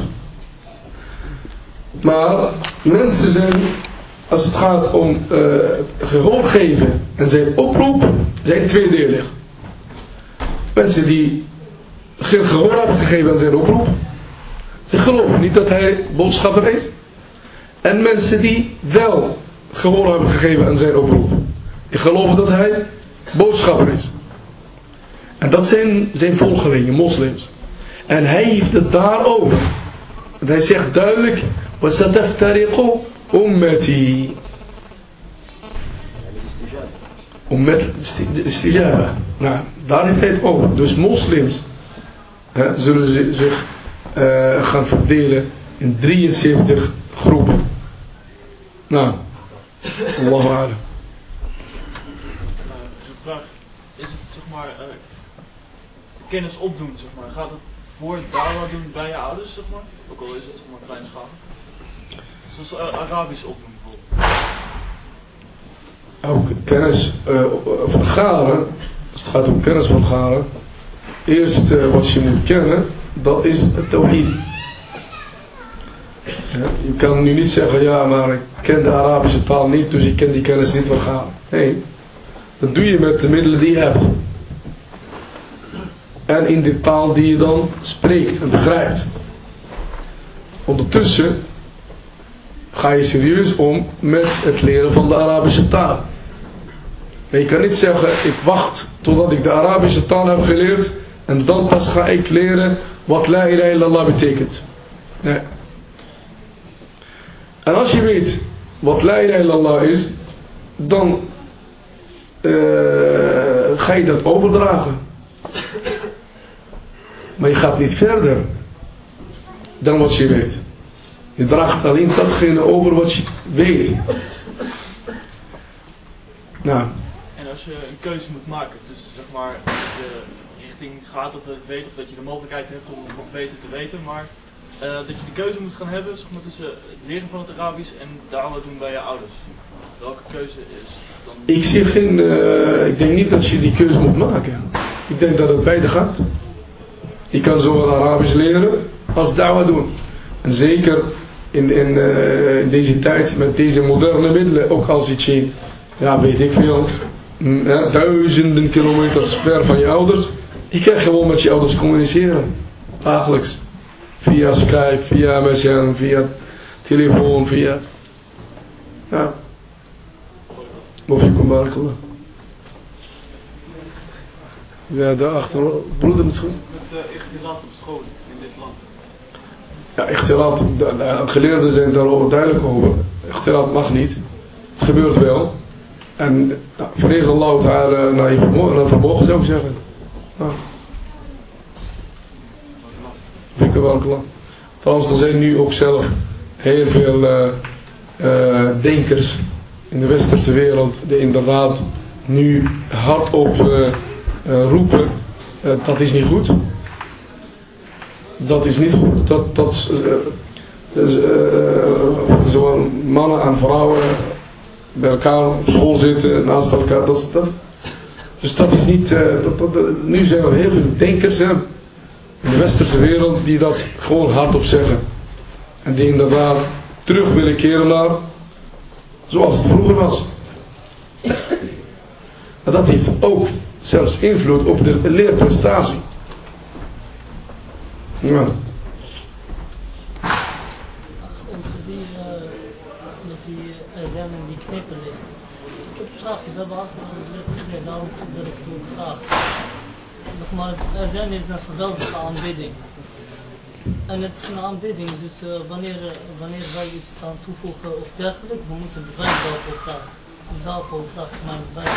Maar mensen zijn, als het gaat om gehoor geven en zijn oproep, zijn tweedelig. Mensen die geen gehoor hebben gegeven aan zijn oproep, ze geloven niet dat hij boodschapper is. En mensen die wel gehoor hebben gegeven aan zijn oproep, die geloven dat hij boodschapper is. En dat zijn zijn volgelingen, moslims. En hij heeft het daarover. En hij zegt duidelijk, وَسَتَفْتَرِقُ أُمَّتِي. Ummat istijaba. Nou, daar heeft hij het over. Dus moslims zullen zich gaan verdelen in 73 groepen. Nou, Allahu a'lam. De vraag, is het zeg maar kennis opdoen, zeg maar, gaat het voor da'wa doen bij je ouders, zeg maar? Ook al is het zeg maar kleinschalig. Zoals Arabisch opdoen bijvoorbeeld. Ook kennis vergaren, als het gaat om kennis vergaren, eerst wat je moet kennen, dat is het tawhid. Ja, je kan nu niet zeggen, ja, maar ik ken de Arabische taal niet, dus ik kan die kennis niet vergaren. Nee, dat doe je met de middelen die je hebt. En in de taal die je dan spreekt en begrijpt. Ondertussen ga je serieus om met het leren van de Arabische taal. En je kan niet zeggen, ik wacht totdat ik de Arabische taal heb geleerd en dan pas ga ik leren wat la ilaha illallah betekent. Nee. En als je weet wat la ilaha illallah is, dan ga je dat overdragen. Maar je gaat niet verder dan wat je weet. Je draagt alleen datgene over wat je weet. Nou. En als je een keuze moet maken, dus zeg maar als je richting gaat dat het weet, of dat je de mogelijkheid hebt om het nog beter te weten, maar dat je de keuze moet gaan hebben, zeg maar, tussen het leren van het Arabisch en da'wa doen bij je ouders. Welke keuze is dan? Ik denk niet dat je die keuze moet maken. Ik denk dat het beide gaat. Je kan zowel Arabisch leren als da'wa doen. En zeker in deze tijd met deze moderne middelen, ook als je, ja, weet ik veel, duizenden kilometers ver van je ouders, je kan gewoon met je ouders communiceren. Dagelijks. Via Skype, via MSN, via telefoon, via... Ja. Mofikum barakallah. Ja, daarachter, broeder misschien. Met ikhtilaat op school in dit land. Ja, ikhtilaat, de geleerden zijn daarover duidelijk over. Ikhtilaat mag niet. Het gebeurt wel. En nou, vrees Allah ta'ala naar je vermogen zou ik zeggen. Nou. Vind ik wel klaar. Trouwens, er zijn nu ook zelf heel veel denkers in de westerse wereld die inderdaad nu hardop roepen, dat is niet goed. Dat is niet goed. Zo'n mannen en vrouwen bij elkaar op school zitten, naast elkaar. Dus dat is niet... nu zijn er heel veel denkers in de westerse wereld die dat gewoon hardop zeggen. En die inderdaad terug willen keren naar zoals het vroeger was. Maar dat heeft ook zelfs invloed op de leerprestatie. Ja. Over die remmen die knippen ligt. Ik heb vraag, we hebben afgelopen daarom wil ik het vraag. Zeg maar, adhan is een geweldige aanbidding. En het is een aanbidding, dus wanneer wij iets aan toevoegen of dergelijke, we moeten bewijs daarvoor vragen. Dus daarvoor vraag ik mijn bewijs.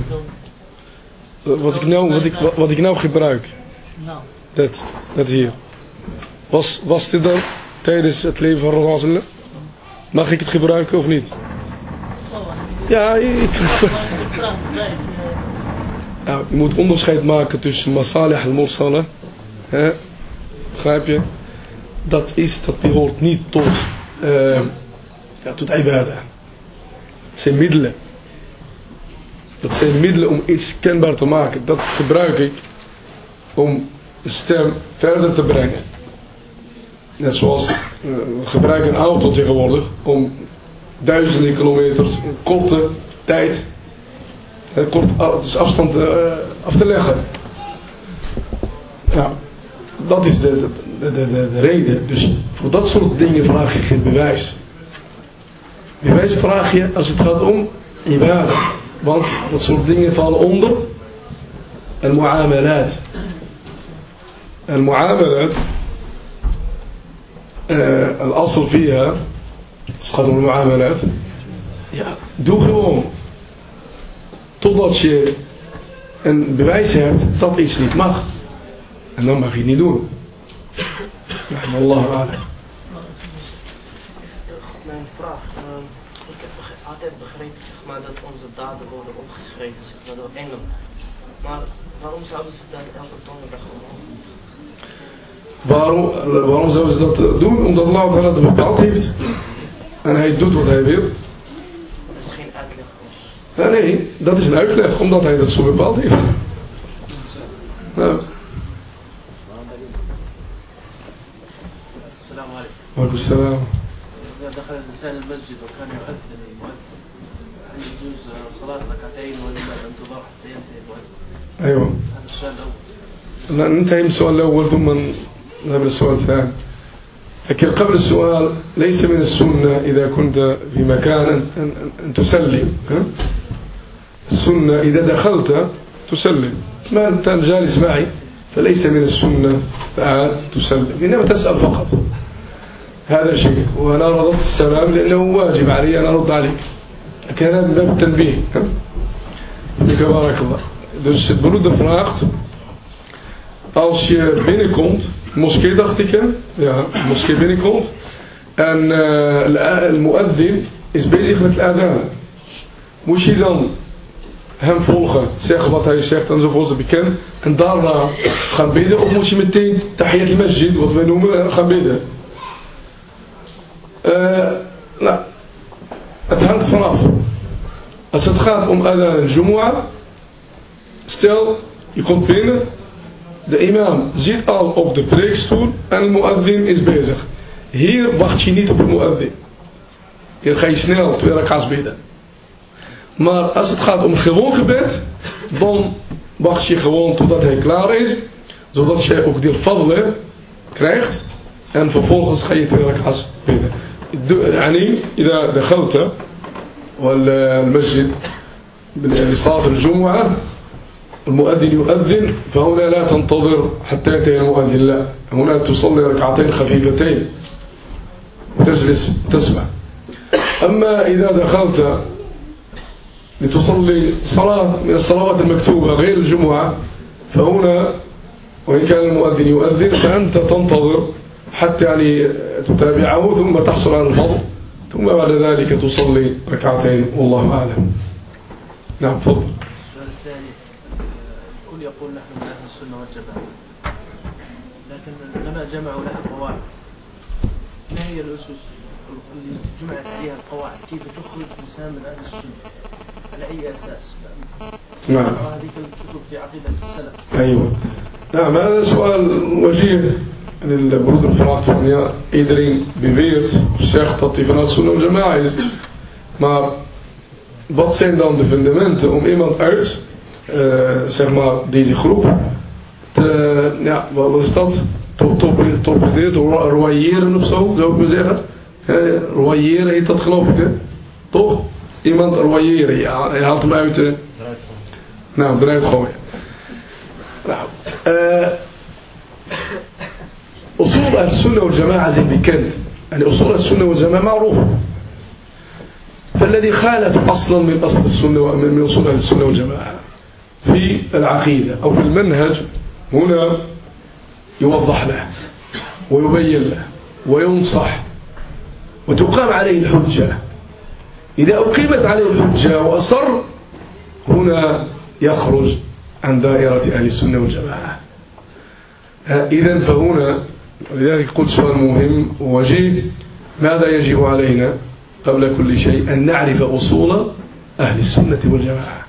Ja. Wat ik nou gebruik. Nou. Dat hier. Was dit dan tijdens het leven van Rasulullah? Mag ik het gebruiken of niet? Ja, je moet onderscheid maken tussen masalih al-mursala. Begrijp je? Dat behoort niet tot ibadah. Het zijn middelen. Dat zijn middelen om iets kenbaar te maken. Dat gebruik ik om de stem verder te brengen. Net zoals we gebruiken een auto tegenwoordig om duizenden kilometers in korte tijd, dus afstand af te leggen. Ja, dat is de reden. Dus voor dat soort dingen vraag je geen bewijs. Bewijs vraag je als het gaat om ibadah. Want dat soort dingen vallen onder al-mu'amalat. Al-mu'amalat, al-asl fiha, als het gaat om al-mu'amalat, ja, doe gewoon. Totdat je een bewijs hebt dat iets niet mag. En dan mag je het niet doen. Allah a'lam. Mijn vraag. Ik heb altijd begrepen dat onze daden worden opgeschreven door engelen. Maar waarom zouden ze dat elke donderdag doen? Waarom zouden ze dat doen? Omdat Allah dat bepaald heeft. En hij doet wat hij wil. Dat is geen uitleg. Ja, nee, dat is een uitleg. Omdat hij dat zo bepaald heeft. Nou. السلام عليكم. وعليكم السلام. إذا دخل الإنسان المسجد وكان يؤذن المؤذن هل يجوز صلاة ركعتين ولا انتظار حتى ينتهي المؤذن؟ أيوه. هذا السؤال الأول. ننتهي من السؤال الأول ثم نذهب للسؤال الثاني. لكن قبل السؤال ليس من السنة إذا كنت في مكان أن تسلم. السنة إذا دخلت تسلم. ما أنت جالس معي فليس من السنة فعاد تسلم، إنما تسأل فقط. هذا شيء. وأنا رضت السلام لأنه واجب علي أن أرد عليك. لكن هذا من باب التنبيه. بارك الله. Dus het broeder vraagt, als je binnenkomt, moskee dacht ik, hè? Ja, moskee binnenkomt en de muaddin is bezig met adhan. Moet je dan hem volgen, zeggen wat hij zegt enzovoort, bekend, en daarna gaan bidden, of moet je meteen tahiyat al-masjid, wat wij noemen, gaan bidden? Nou, het hangt vanaf. Als het gaat om adhan al-jumu'ah, stel, je komt binnen, de imam zit al op de preekstoel en de muaddin is bezig. Hier wacht je niet op de muaddin. Hier ga je snel 2 rak'ahs bidden. Maar als het gaat om gewoon gebed, dan wacht je gewoon totdat hij klaar is, zodat je ook die fadl krijgt en vervolgens ga je 2 rak'ahs bidden. يعني إذا دخلت والمسجد لصلاة الجمعة المؤذن يؤذن فهنا لا تنتظر حتى يأتي المؤذن، لا، هنا تصلي ركعتين خفيفتين وتجلس تسمع. أما إذا دخلت لتصلي صلاة من الصلوات المكتوبة غير الجمعة فهنا وإن كان المؤذن يؤذن فأنت تنتظر حتى يعني تتابعه ثم تحصل على الفضل، ثم بعد ذلك تصلي ركعتين والله أعلم. نعم تفضل. السؤال الثاني، الكل يقول نحن من أهل السنة والجماعة، لكن العلماء جمعوا لها قواعد. ما هي الأسس اللي جمعت عليها القواعد؟ كيف تخرج إنسان من أهل السنة؟ على أي أساس؟ نعم. هذه الكتب في عقيدة السلف. أيوة. نعم هذا سؤال وجيه للبرودر vraagt van ja, iedereen beweert, zegt dat hij vanuit Sunnah wal Jama'a is. Maar wat zijn dan de fundamenten om iemand uit, zeg maar, deze groep te, ja, wat is dat? Torpederen, royeren of zo, zou ik maar zeggen. Royeren heet dat geloof ik, hè? Toch? Iemand royeren, ja, hij haalt hem uit. Nou, eruit gooien. Nou, أصول السنة والجماعة زي بكند، يعني أصول السنة والجماعة معروفة. فالذي خالف أصلا من أصل السنة من أصول السنة والجماعة في العقيدة أو في المنهج هنا يوضح له ويبين له وينصح وتقام عليه الحجة. إذا أقيمت عليه الحجة وأصر هنا يخرج عن دائرة أهل السنة والجماعة. إذن فهنا ولذلك قلت سؤال مهم ووجيه، ماذا يجب علينا قبل كل شيء؟ أن نعرف أصول أهل السنة والجماعة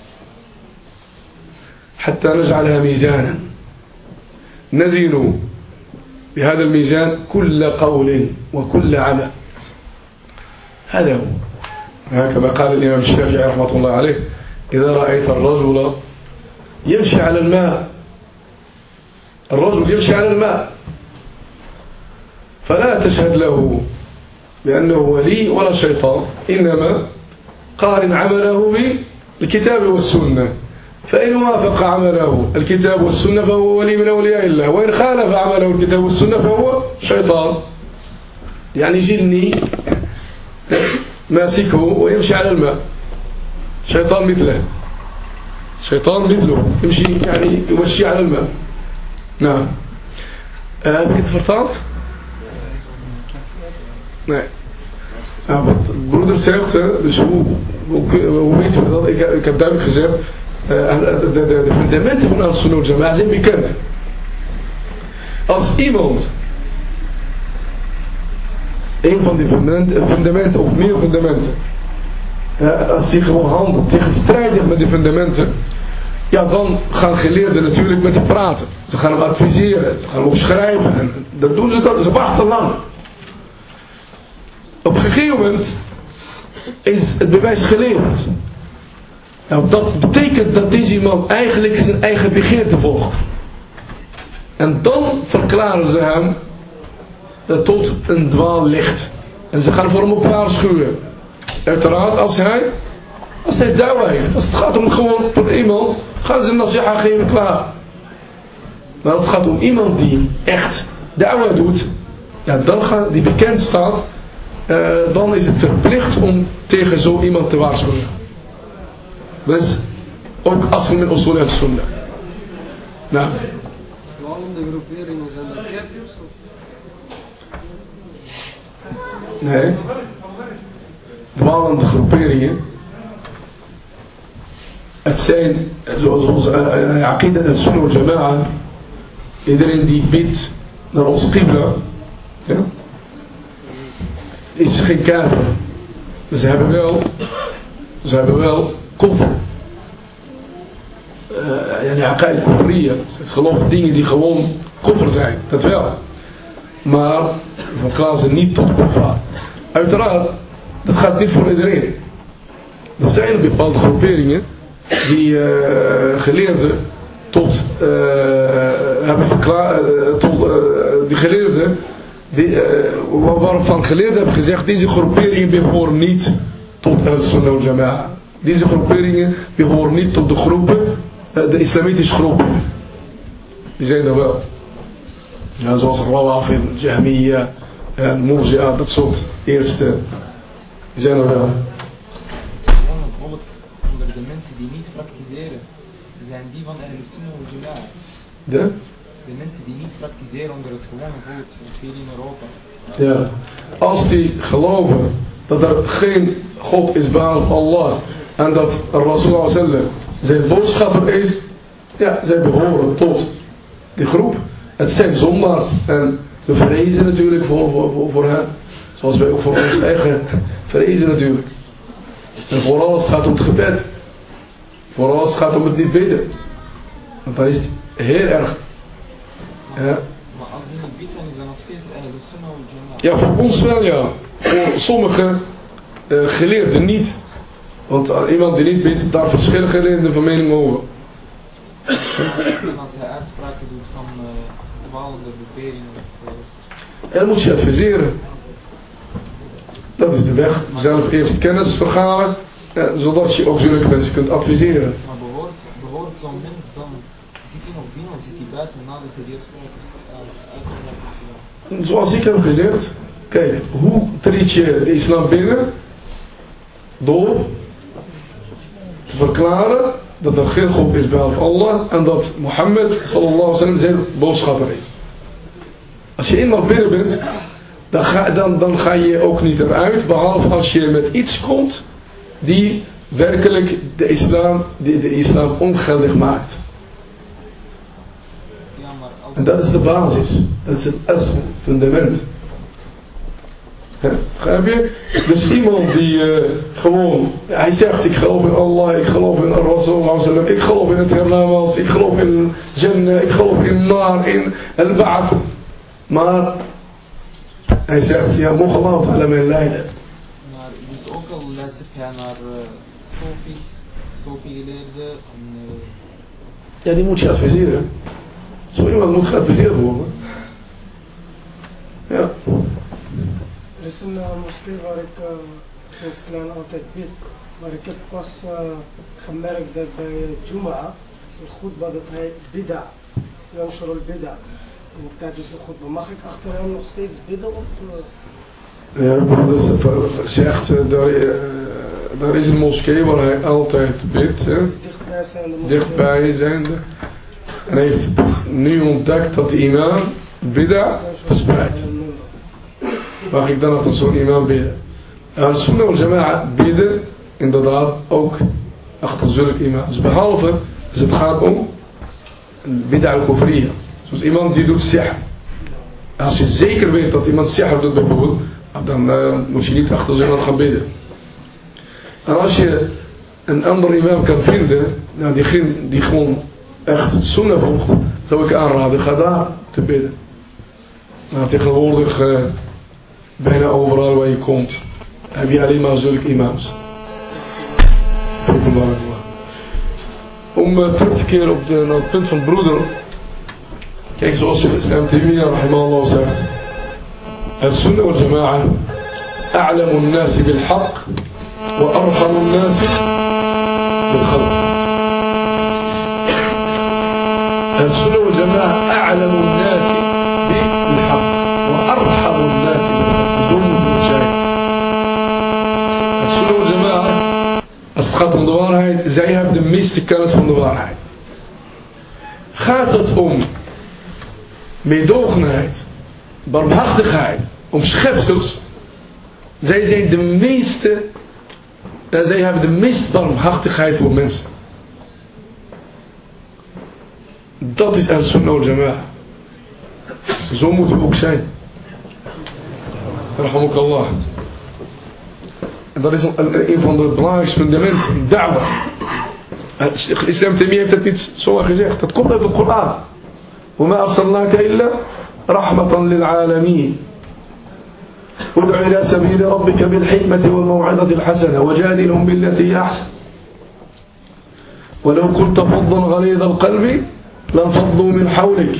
حتى نجعلها ميزانا نزن بهذا الميزان كل قول وكل عمل. هذا هو، هكذا قال الإمام الشافعي رحمة الله عليه: إذا رأيت الرجل يمشي على الماء، الرجل يمشي على الماء، فلا تشهد له بأنه ولي ولا شيطان، إنما قارن عمله بالكتاب والسنة، فإن وافق عمله الكتاب والسنة فهو ولي من أولياء الله، وإن خالف عمله الكتاب والسنة فهو شيطان، يعني جني ماسكه ويمشي على الماء، شيطان مثله، شيطان مثله يمشي يعني يمشي على الماء. نعم. heb ik het vertaald? Nee. Nou, wat de broeder zegt, dus hoe weten we dat? Ik heb duidelijk gezegd, de fundamenten van Al-Sunnah wal Jama'a zijn bekend. Als iemand een van die fundamenten of meer fundamenten, als hij gewoon handelt tegenstrijdig met die fundamenten, ja, dan gaan geleerden natuurlijk met hem praten. Ze gaan hem adviseren, ze gaan hem opschrijven. En dat doen ze, ze wachten lang. Op een gegeven moment is het bewijs geleverd. Nou, dat betekent dat deze iemand eigenlijk zijn eigen begeerte volgt. En dan verklaren ze hem tot een dwaallicht. En ze gaan voor hem op waarschuwen. Uiteraard als hij da'wa heeft. Als het gaat om gewoon tot iemand, gaan ze een nasiha geven, klaar. Maar als het gaat om iemand die echt da'wa doet, ja, dan die bekend staat, dan is het verplicht om tegen zo iemand te waarschuwen. Dus ook als we met usul al-sunnah. Nou. Dwalende groeperingen zijn dat kerkers? Nee. Dwalende groeperingen. Het zijn, zoals Aqida al-Sunnah wal Jama'a, iedereen die bidt naar ons qibla, ja, is geen kafir. Ze hebben wel kufr. Yani aqaid kufriya. Ze geloven dingen die gewoon kufr zijn, dat wel. Maar verklaren ze niet tot kufr. Uiteraard, dat gaat niet voor iedereen. Er zijn bepaalde groeperingen die geleerden hebben verklaard, die geleerden waarvan geleerden hebben gezegd, deze groeperingen behoren niet tot Al-Sunnah wal Jama'a. Deze groeperingen behoren niet tot de groepen de islamitische groepen. Die zijn er wel. Ja, zoals Rawafid, Jahmiya, Murji'a, dat soort eerste. Die zijn er wel. Bijvoorbeeld onder de mensen die niet praktiseren, zijn die van Ahl Sunnah wal Jama'a. De mensen die niet praktiseren onder het gewone volk, hier in Europa. Ja, als die geloven dat er geen God is behalve Allah en dat Rasul sallam zijn boodschapper is, ja, zij behoren tot die groep. Het zijn zondaars en we vrezen natuurlijk voor hen, zoals wij ook voor ons eigen vrezen natuurlijk. En vooral als het gaat om het gebed, vooral als het gaat om het niet bidden, want dan is het heel erg. Ja. Maar als die niet bidden, is dat nog steeds Ahl Sunnah wal Jama'a? Ja, voor ons wel ja. Voor sommige geleerden niet. Want iemand die niet bidt, daar verschillen geleerden van mening over. En als hij uitspraken doet van dwalende beweringen dan moet je adviseren. Dat is de weg. Zelf eerst kennis vergaren, zodat je ook zulke mensen kunt adviseren. Maar behoort zo'n mens dan, zit hij nog binnen of zit hij buiten nadat hij die uitspraken heeft? Zoals ik heb gezegd, kijk, hoe treed je de islam binnen? Door te verklaren dat er geen God is behalve Allah en dat Mohammed sallallahu alaihi wasallam zijn boodschapper is. Als je eenmaal binnen bent, dan ga je ook niet eruit, behalve als je met iets komt die werkelijk de islam ongeldig maakt. En dat is de basis, dat is het eerste fundament. Begrijp je? Dus iemand die gewoon, hij zegt ik geloof in Allah, ik geloof in Rasul, ik geloof in het hernamas, ik geloof in Jannah, ik geloof in Nar, in Al-Ba'ath. Maar hij zegt, ja, mocht Allah ta'ala mij leiden. Maar dus ook al luistert hij naar Sofi-geleerden en... Ja, die moet je adviseren. Zo iemand moet geadviseerd worden. Ja. Er is een moskee waar ik sinds klein altijd bid. Maar ik heb pas gemerkt dat bij Jumu'ah, het khutbah, dat hij bid'a, Yanshur al-bid'a. En tijdens de khutbah, mag ik achter hem nog steeds bidden? Ja, broeder zegt, daar is een moskee waar hij altijd bidt. Dichtbij zijnde. En hij heeft nu ontdekt dat de imam bid'a verspreidt. Mag ik dan achter zo'n imam bidden? Ahl Sunnah wal Jama'a bidden inderdaad ook achter zulke imams. Behalve als het gaat om bid'a al-kufriya. Zoals iemand die doet sihr. Als je zeker weet dat iemand sihr doet bijvoorbeeld, dan moet je niet achter zo'n iemand gaan bidden. En als je een andere imam kan vinden, nou, die gewoon echt sunnah volgt, zou ik aanraden, ga daar te bidden. Maar tegenwoordig bijna overal waar je komt heb je alleen maar zulke imams. Om terug te keren op naar het punt van broeder. Kijk, zoals de Islam Taymiyyah rahimahullah zegt, السنة والجماعة أعلم الناس بالحق وأرحم الناس بالخلق. السنة والجماعة أعلم الناس بالحق وأرحم الناس بالخلق. السنة والجماعة als het gaat om de waarheid, zij hebben de meeste kennis van de waarheid. Gaat het om meedogenheid, barmhartigheid, om schepsels, zij zijn de meeste, zij hebben de meeste barmhartigheid voor mensen. Dat is al-Sunnah wal-Jama'a. Zo moeten we ook zijn. Rahimakallah. En dat is een van de belangrijkste fundamenten, da'wa. Islam Taymiyyah heeft het niet zo gezegd. Dat komt uit de Koran. وَمَا أَرْسَلْنَاكَ إِلَّا رَحْمَةً لِلْعَالَمِينَ ادع إلى سبيل ربك بالحكمة والموعظة الحسنة وجادلهم بالتي هي أحسن ولو كنت فظا غليظ القلب لانفضوا من حولك.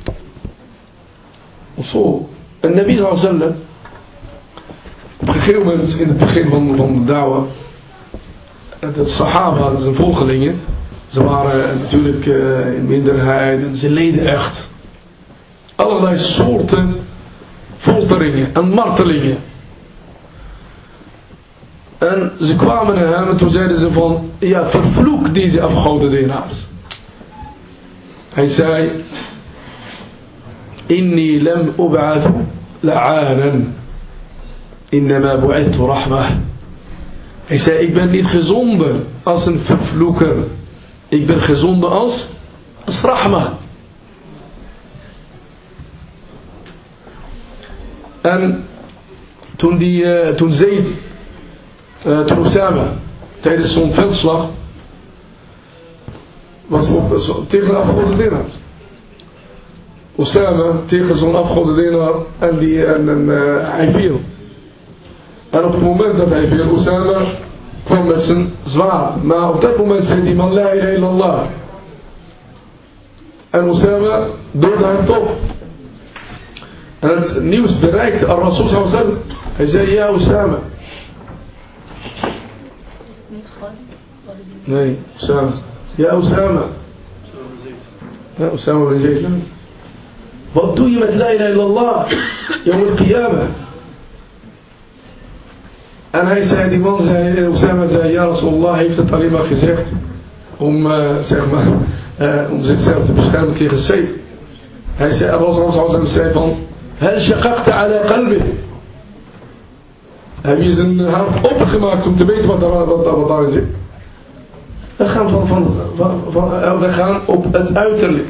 وصول النبي صلى الله عليه وسلم op een gegeven moment in het begin van de da'wa, de Sahaba, zijn volgelingen, Ze waren natuurlijk in minderheid en ze leden echt allerlei soorten folteringen en martelingen. En ze kwamen naar hem en toen zeiden ze van, ja, vervloek deze afgodendienaars. Hij zei, inni lam ub'ath la'anan, innama bu'ithtu rahmah. Hij zei, ik ben niet gezonden als een vervloeker. Ik ben gezonden als rahmah. En toen Osama tijdens zo'n veldslag was tegen de afgodendienaars. Osama tegen zo'n afgodendienaar en hij viel. En op het moment dat hij viel, Osama kwam met zijn zwaard. Maar op dat moment zei die man, la ilaha illallah. En Osama doodde hem toch. En het nieuws bereikte al-Rasul sallallahu alaihi wasallam. Hij zei, ja Osama. Nee, Osama. Ja Osama. Ja Osama bin Zayd. Wat doe je met la ilaha illallah? Yawm al-qiyamah. En hij zei, die man zei, Osama zei, ja Rasulullah heeft het alleen maar gezegd om zichzelf te beschermen tegen Seif. Hij zei, Rasulullah zei van, hal shaqaqta ala qalbi. Heb je zijn hart opengemaakt om te weten wat daarin zit? We gaan op het uiterlijk.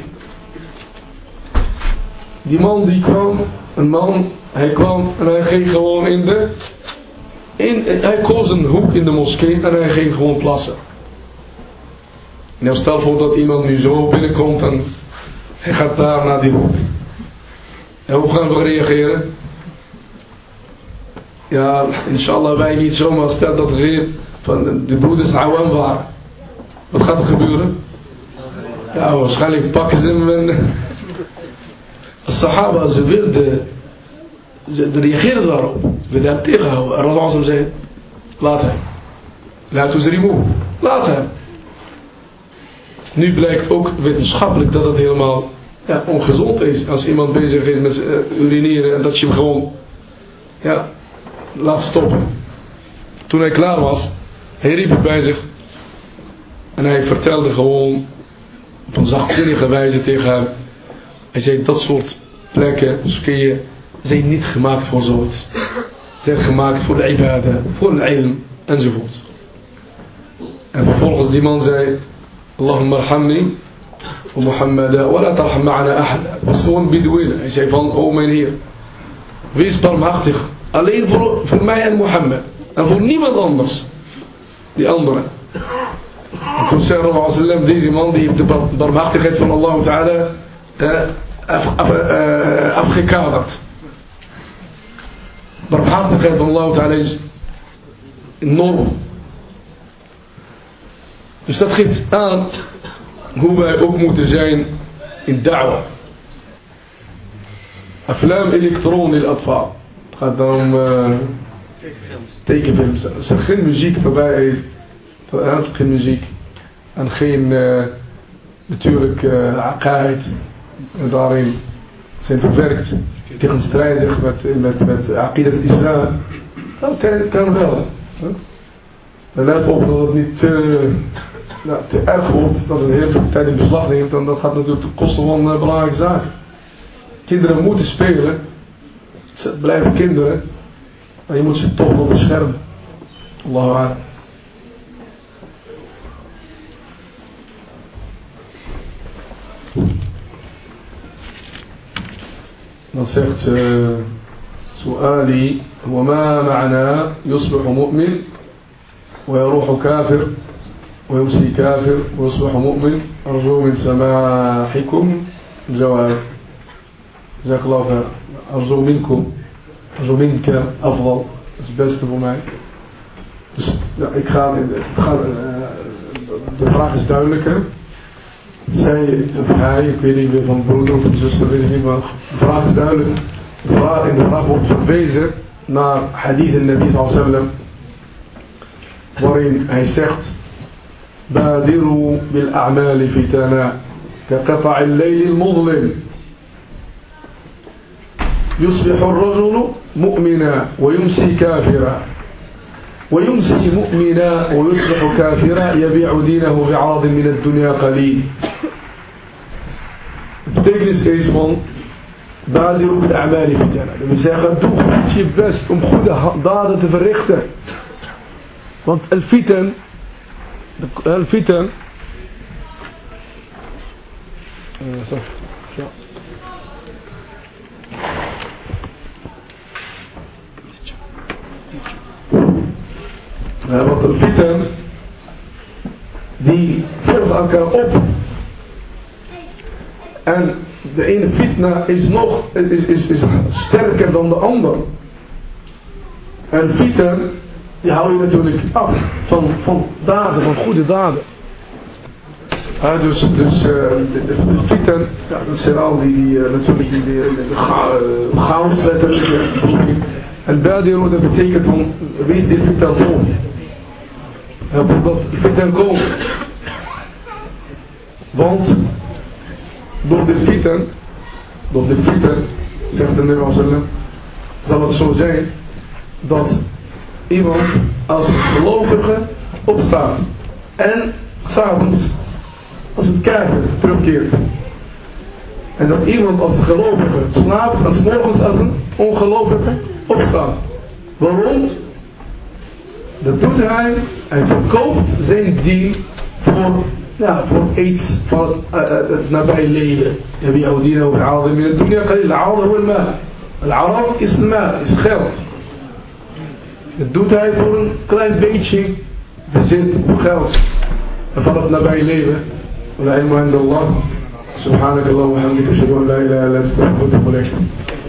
Die man die kwam, hij kwam en hij ging gewoon hij koos een hoek in de moskee en hij ging gewoon plassen. Nou, stel voor dat iemand nu zo binnenkomt en hij gaat daar naar die hoek. En hoe gaan we reageren? Ja, inshallah wij niet zomaar, stel dat er van de broeders Awam waren. Wat gaat er gebeuren? Ja, waarschijnlijk pakken ze hem en de Sahaba, ze reageerden daarop. We daar tegenhouden. En Rasul zei, laat hem. Laat ze remove. Laat hem. Nu blijkt ook wetenschappelijk dat het helemaal ongezond is. Als iemand bezig is met urineren en dat je hem gewoon laat stoppen. Toen hij klaar was, hij riep het bij zich. En hij vertelde gewoon op een zachtzinnige wijze tegen hem. Hij zei, dat soort plekken, moskeeën, zijn niet gemaakt voor zoiets. Zijn gemaakt voor de ibadah, voor de ilm, enzovoort. En vervolgens die man zei, Allahumma arhamni, wa Muhammada, wa la tarham ma'ana ahad. Het was gewoon Bedouin. Hij zei van, oh mijn Heer, wees barmhartig. Alleen voor mij en Mohammed. En voor niemand anders. Die anderen. En toen zei Rasulullah, deze man die heeft de barmhartigheid van Allah Ta'ala afgekaderd. Barmhartigheid van Allah Ta'ala is enorm. Dus dat geeft aan hoe wij ook moeten zijn in da'wa. Aflam elektron il atfaal. Het gaat dan om tekenfilms. Als er geen muziek voorbij is, geen muziek en geen natuurlijk aqaid daarin zijn verwerkt tegenstrijdig met aqidat islam, dan kan wel. En let op dat het niet te erg wordt, dat het heel veel tijd in beslag neemt, en dat gaat natuurlijk ten koste van belangrijke zaken. Kinderen moeten spelen, het blijven kinderen, maar je moet ze toch wel beschermen. Allahu Akbar. Dan zegt سؤالي وما معنى يصبح مؤمن ويروح كافر ويمسي كافر ويصبح مؤمن أرجو من سماحكم جواب جزاك الله خير أرجو منك أفضل dat is het beste voor mij. Dus de vraag is duidelijker. Zij of hij, ik weet niet meer van broeder of zuster, weet ik niet, maar de vraag is duidelijk. In de vraag wordt verwezen naar hadith en Nabi sallallahu alaihi wasallam, waarin hij zegt بادروا بالأعمال فتنا كقطع الليل المظلم يصبح الرجل مؤمنا ويمسي كافرا ويمسي مؤمنا ويصبح كافرا يبيع دينه بعرض من الدنيا قليل. De betekenis is van badiru bil a'mali fitana. Dat wil zeggen, doe goed je best om goede daden te verrichten. Want al-fitan want al-fitan die volgen elkaar op. En de ene fitna is sterker dan de ander. En fitna, die hou je natuurlijk af van daden, van goede daden. Dus de fitna, ja, dat zijn al die natuurlijk die chaos letterlijk. En badiru, dat betekent van, wees die fitna vol. Ja, dat fitna komt. Want door de fitan, zegt de Nabi sallam, zal het zo zijn dat iemand als gelovige opstaat en 's avonds als het kafir terugkeert. En dat iemand als een gelovige slaapt en 's morgens als een ongelovige opstaat. Waarom? Dat doet hij verkoopt zijn dien voor iets van het nabij leven. يبيع دينه بعرض من الدنيا قليل. العرض هو المال. العرض is المال, is geld. Dat doet hij voor een klein beetje bezit, geld. En van het nabij leven. والعلم عند الله. سبحانك اللهم وبحمدك أشهد أن لا إله إلا أنت أستغفرك وأتوب إليك.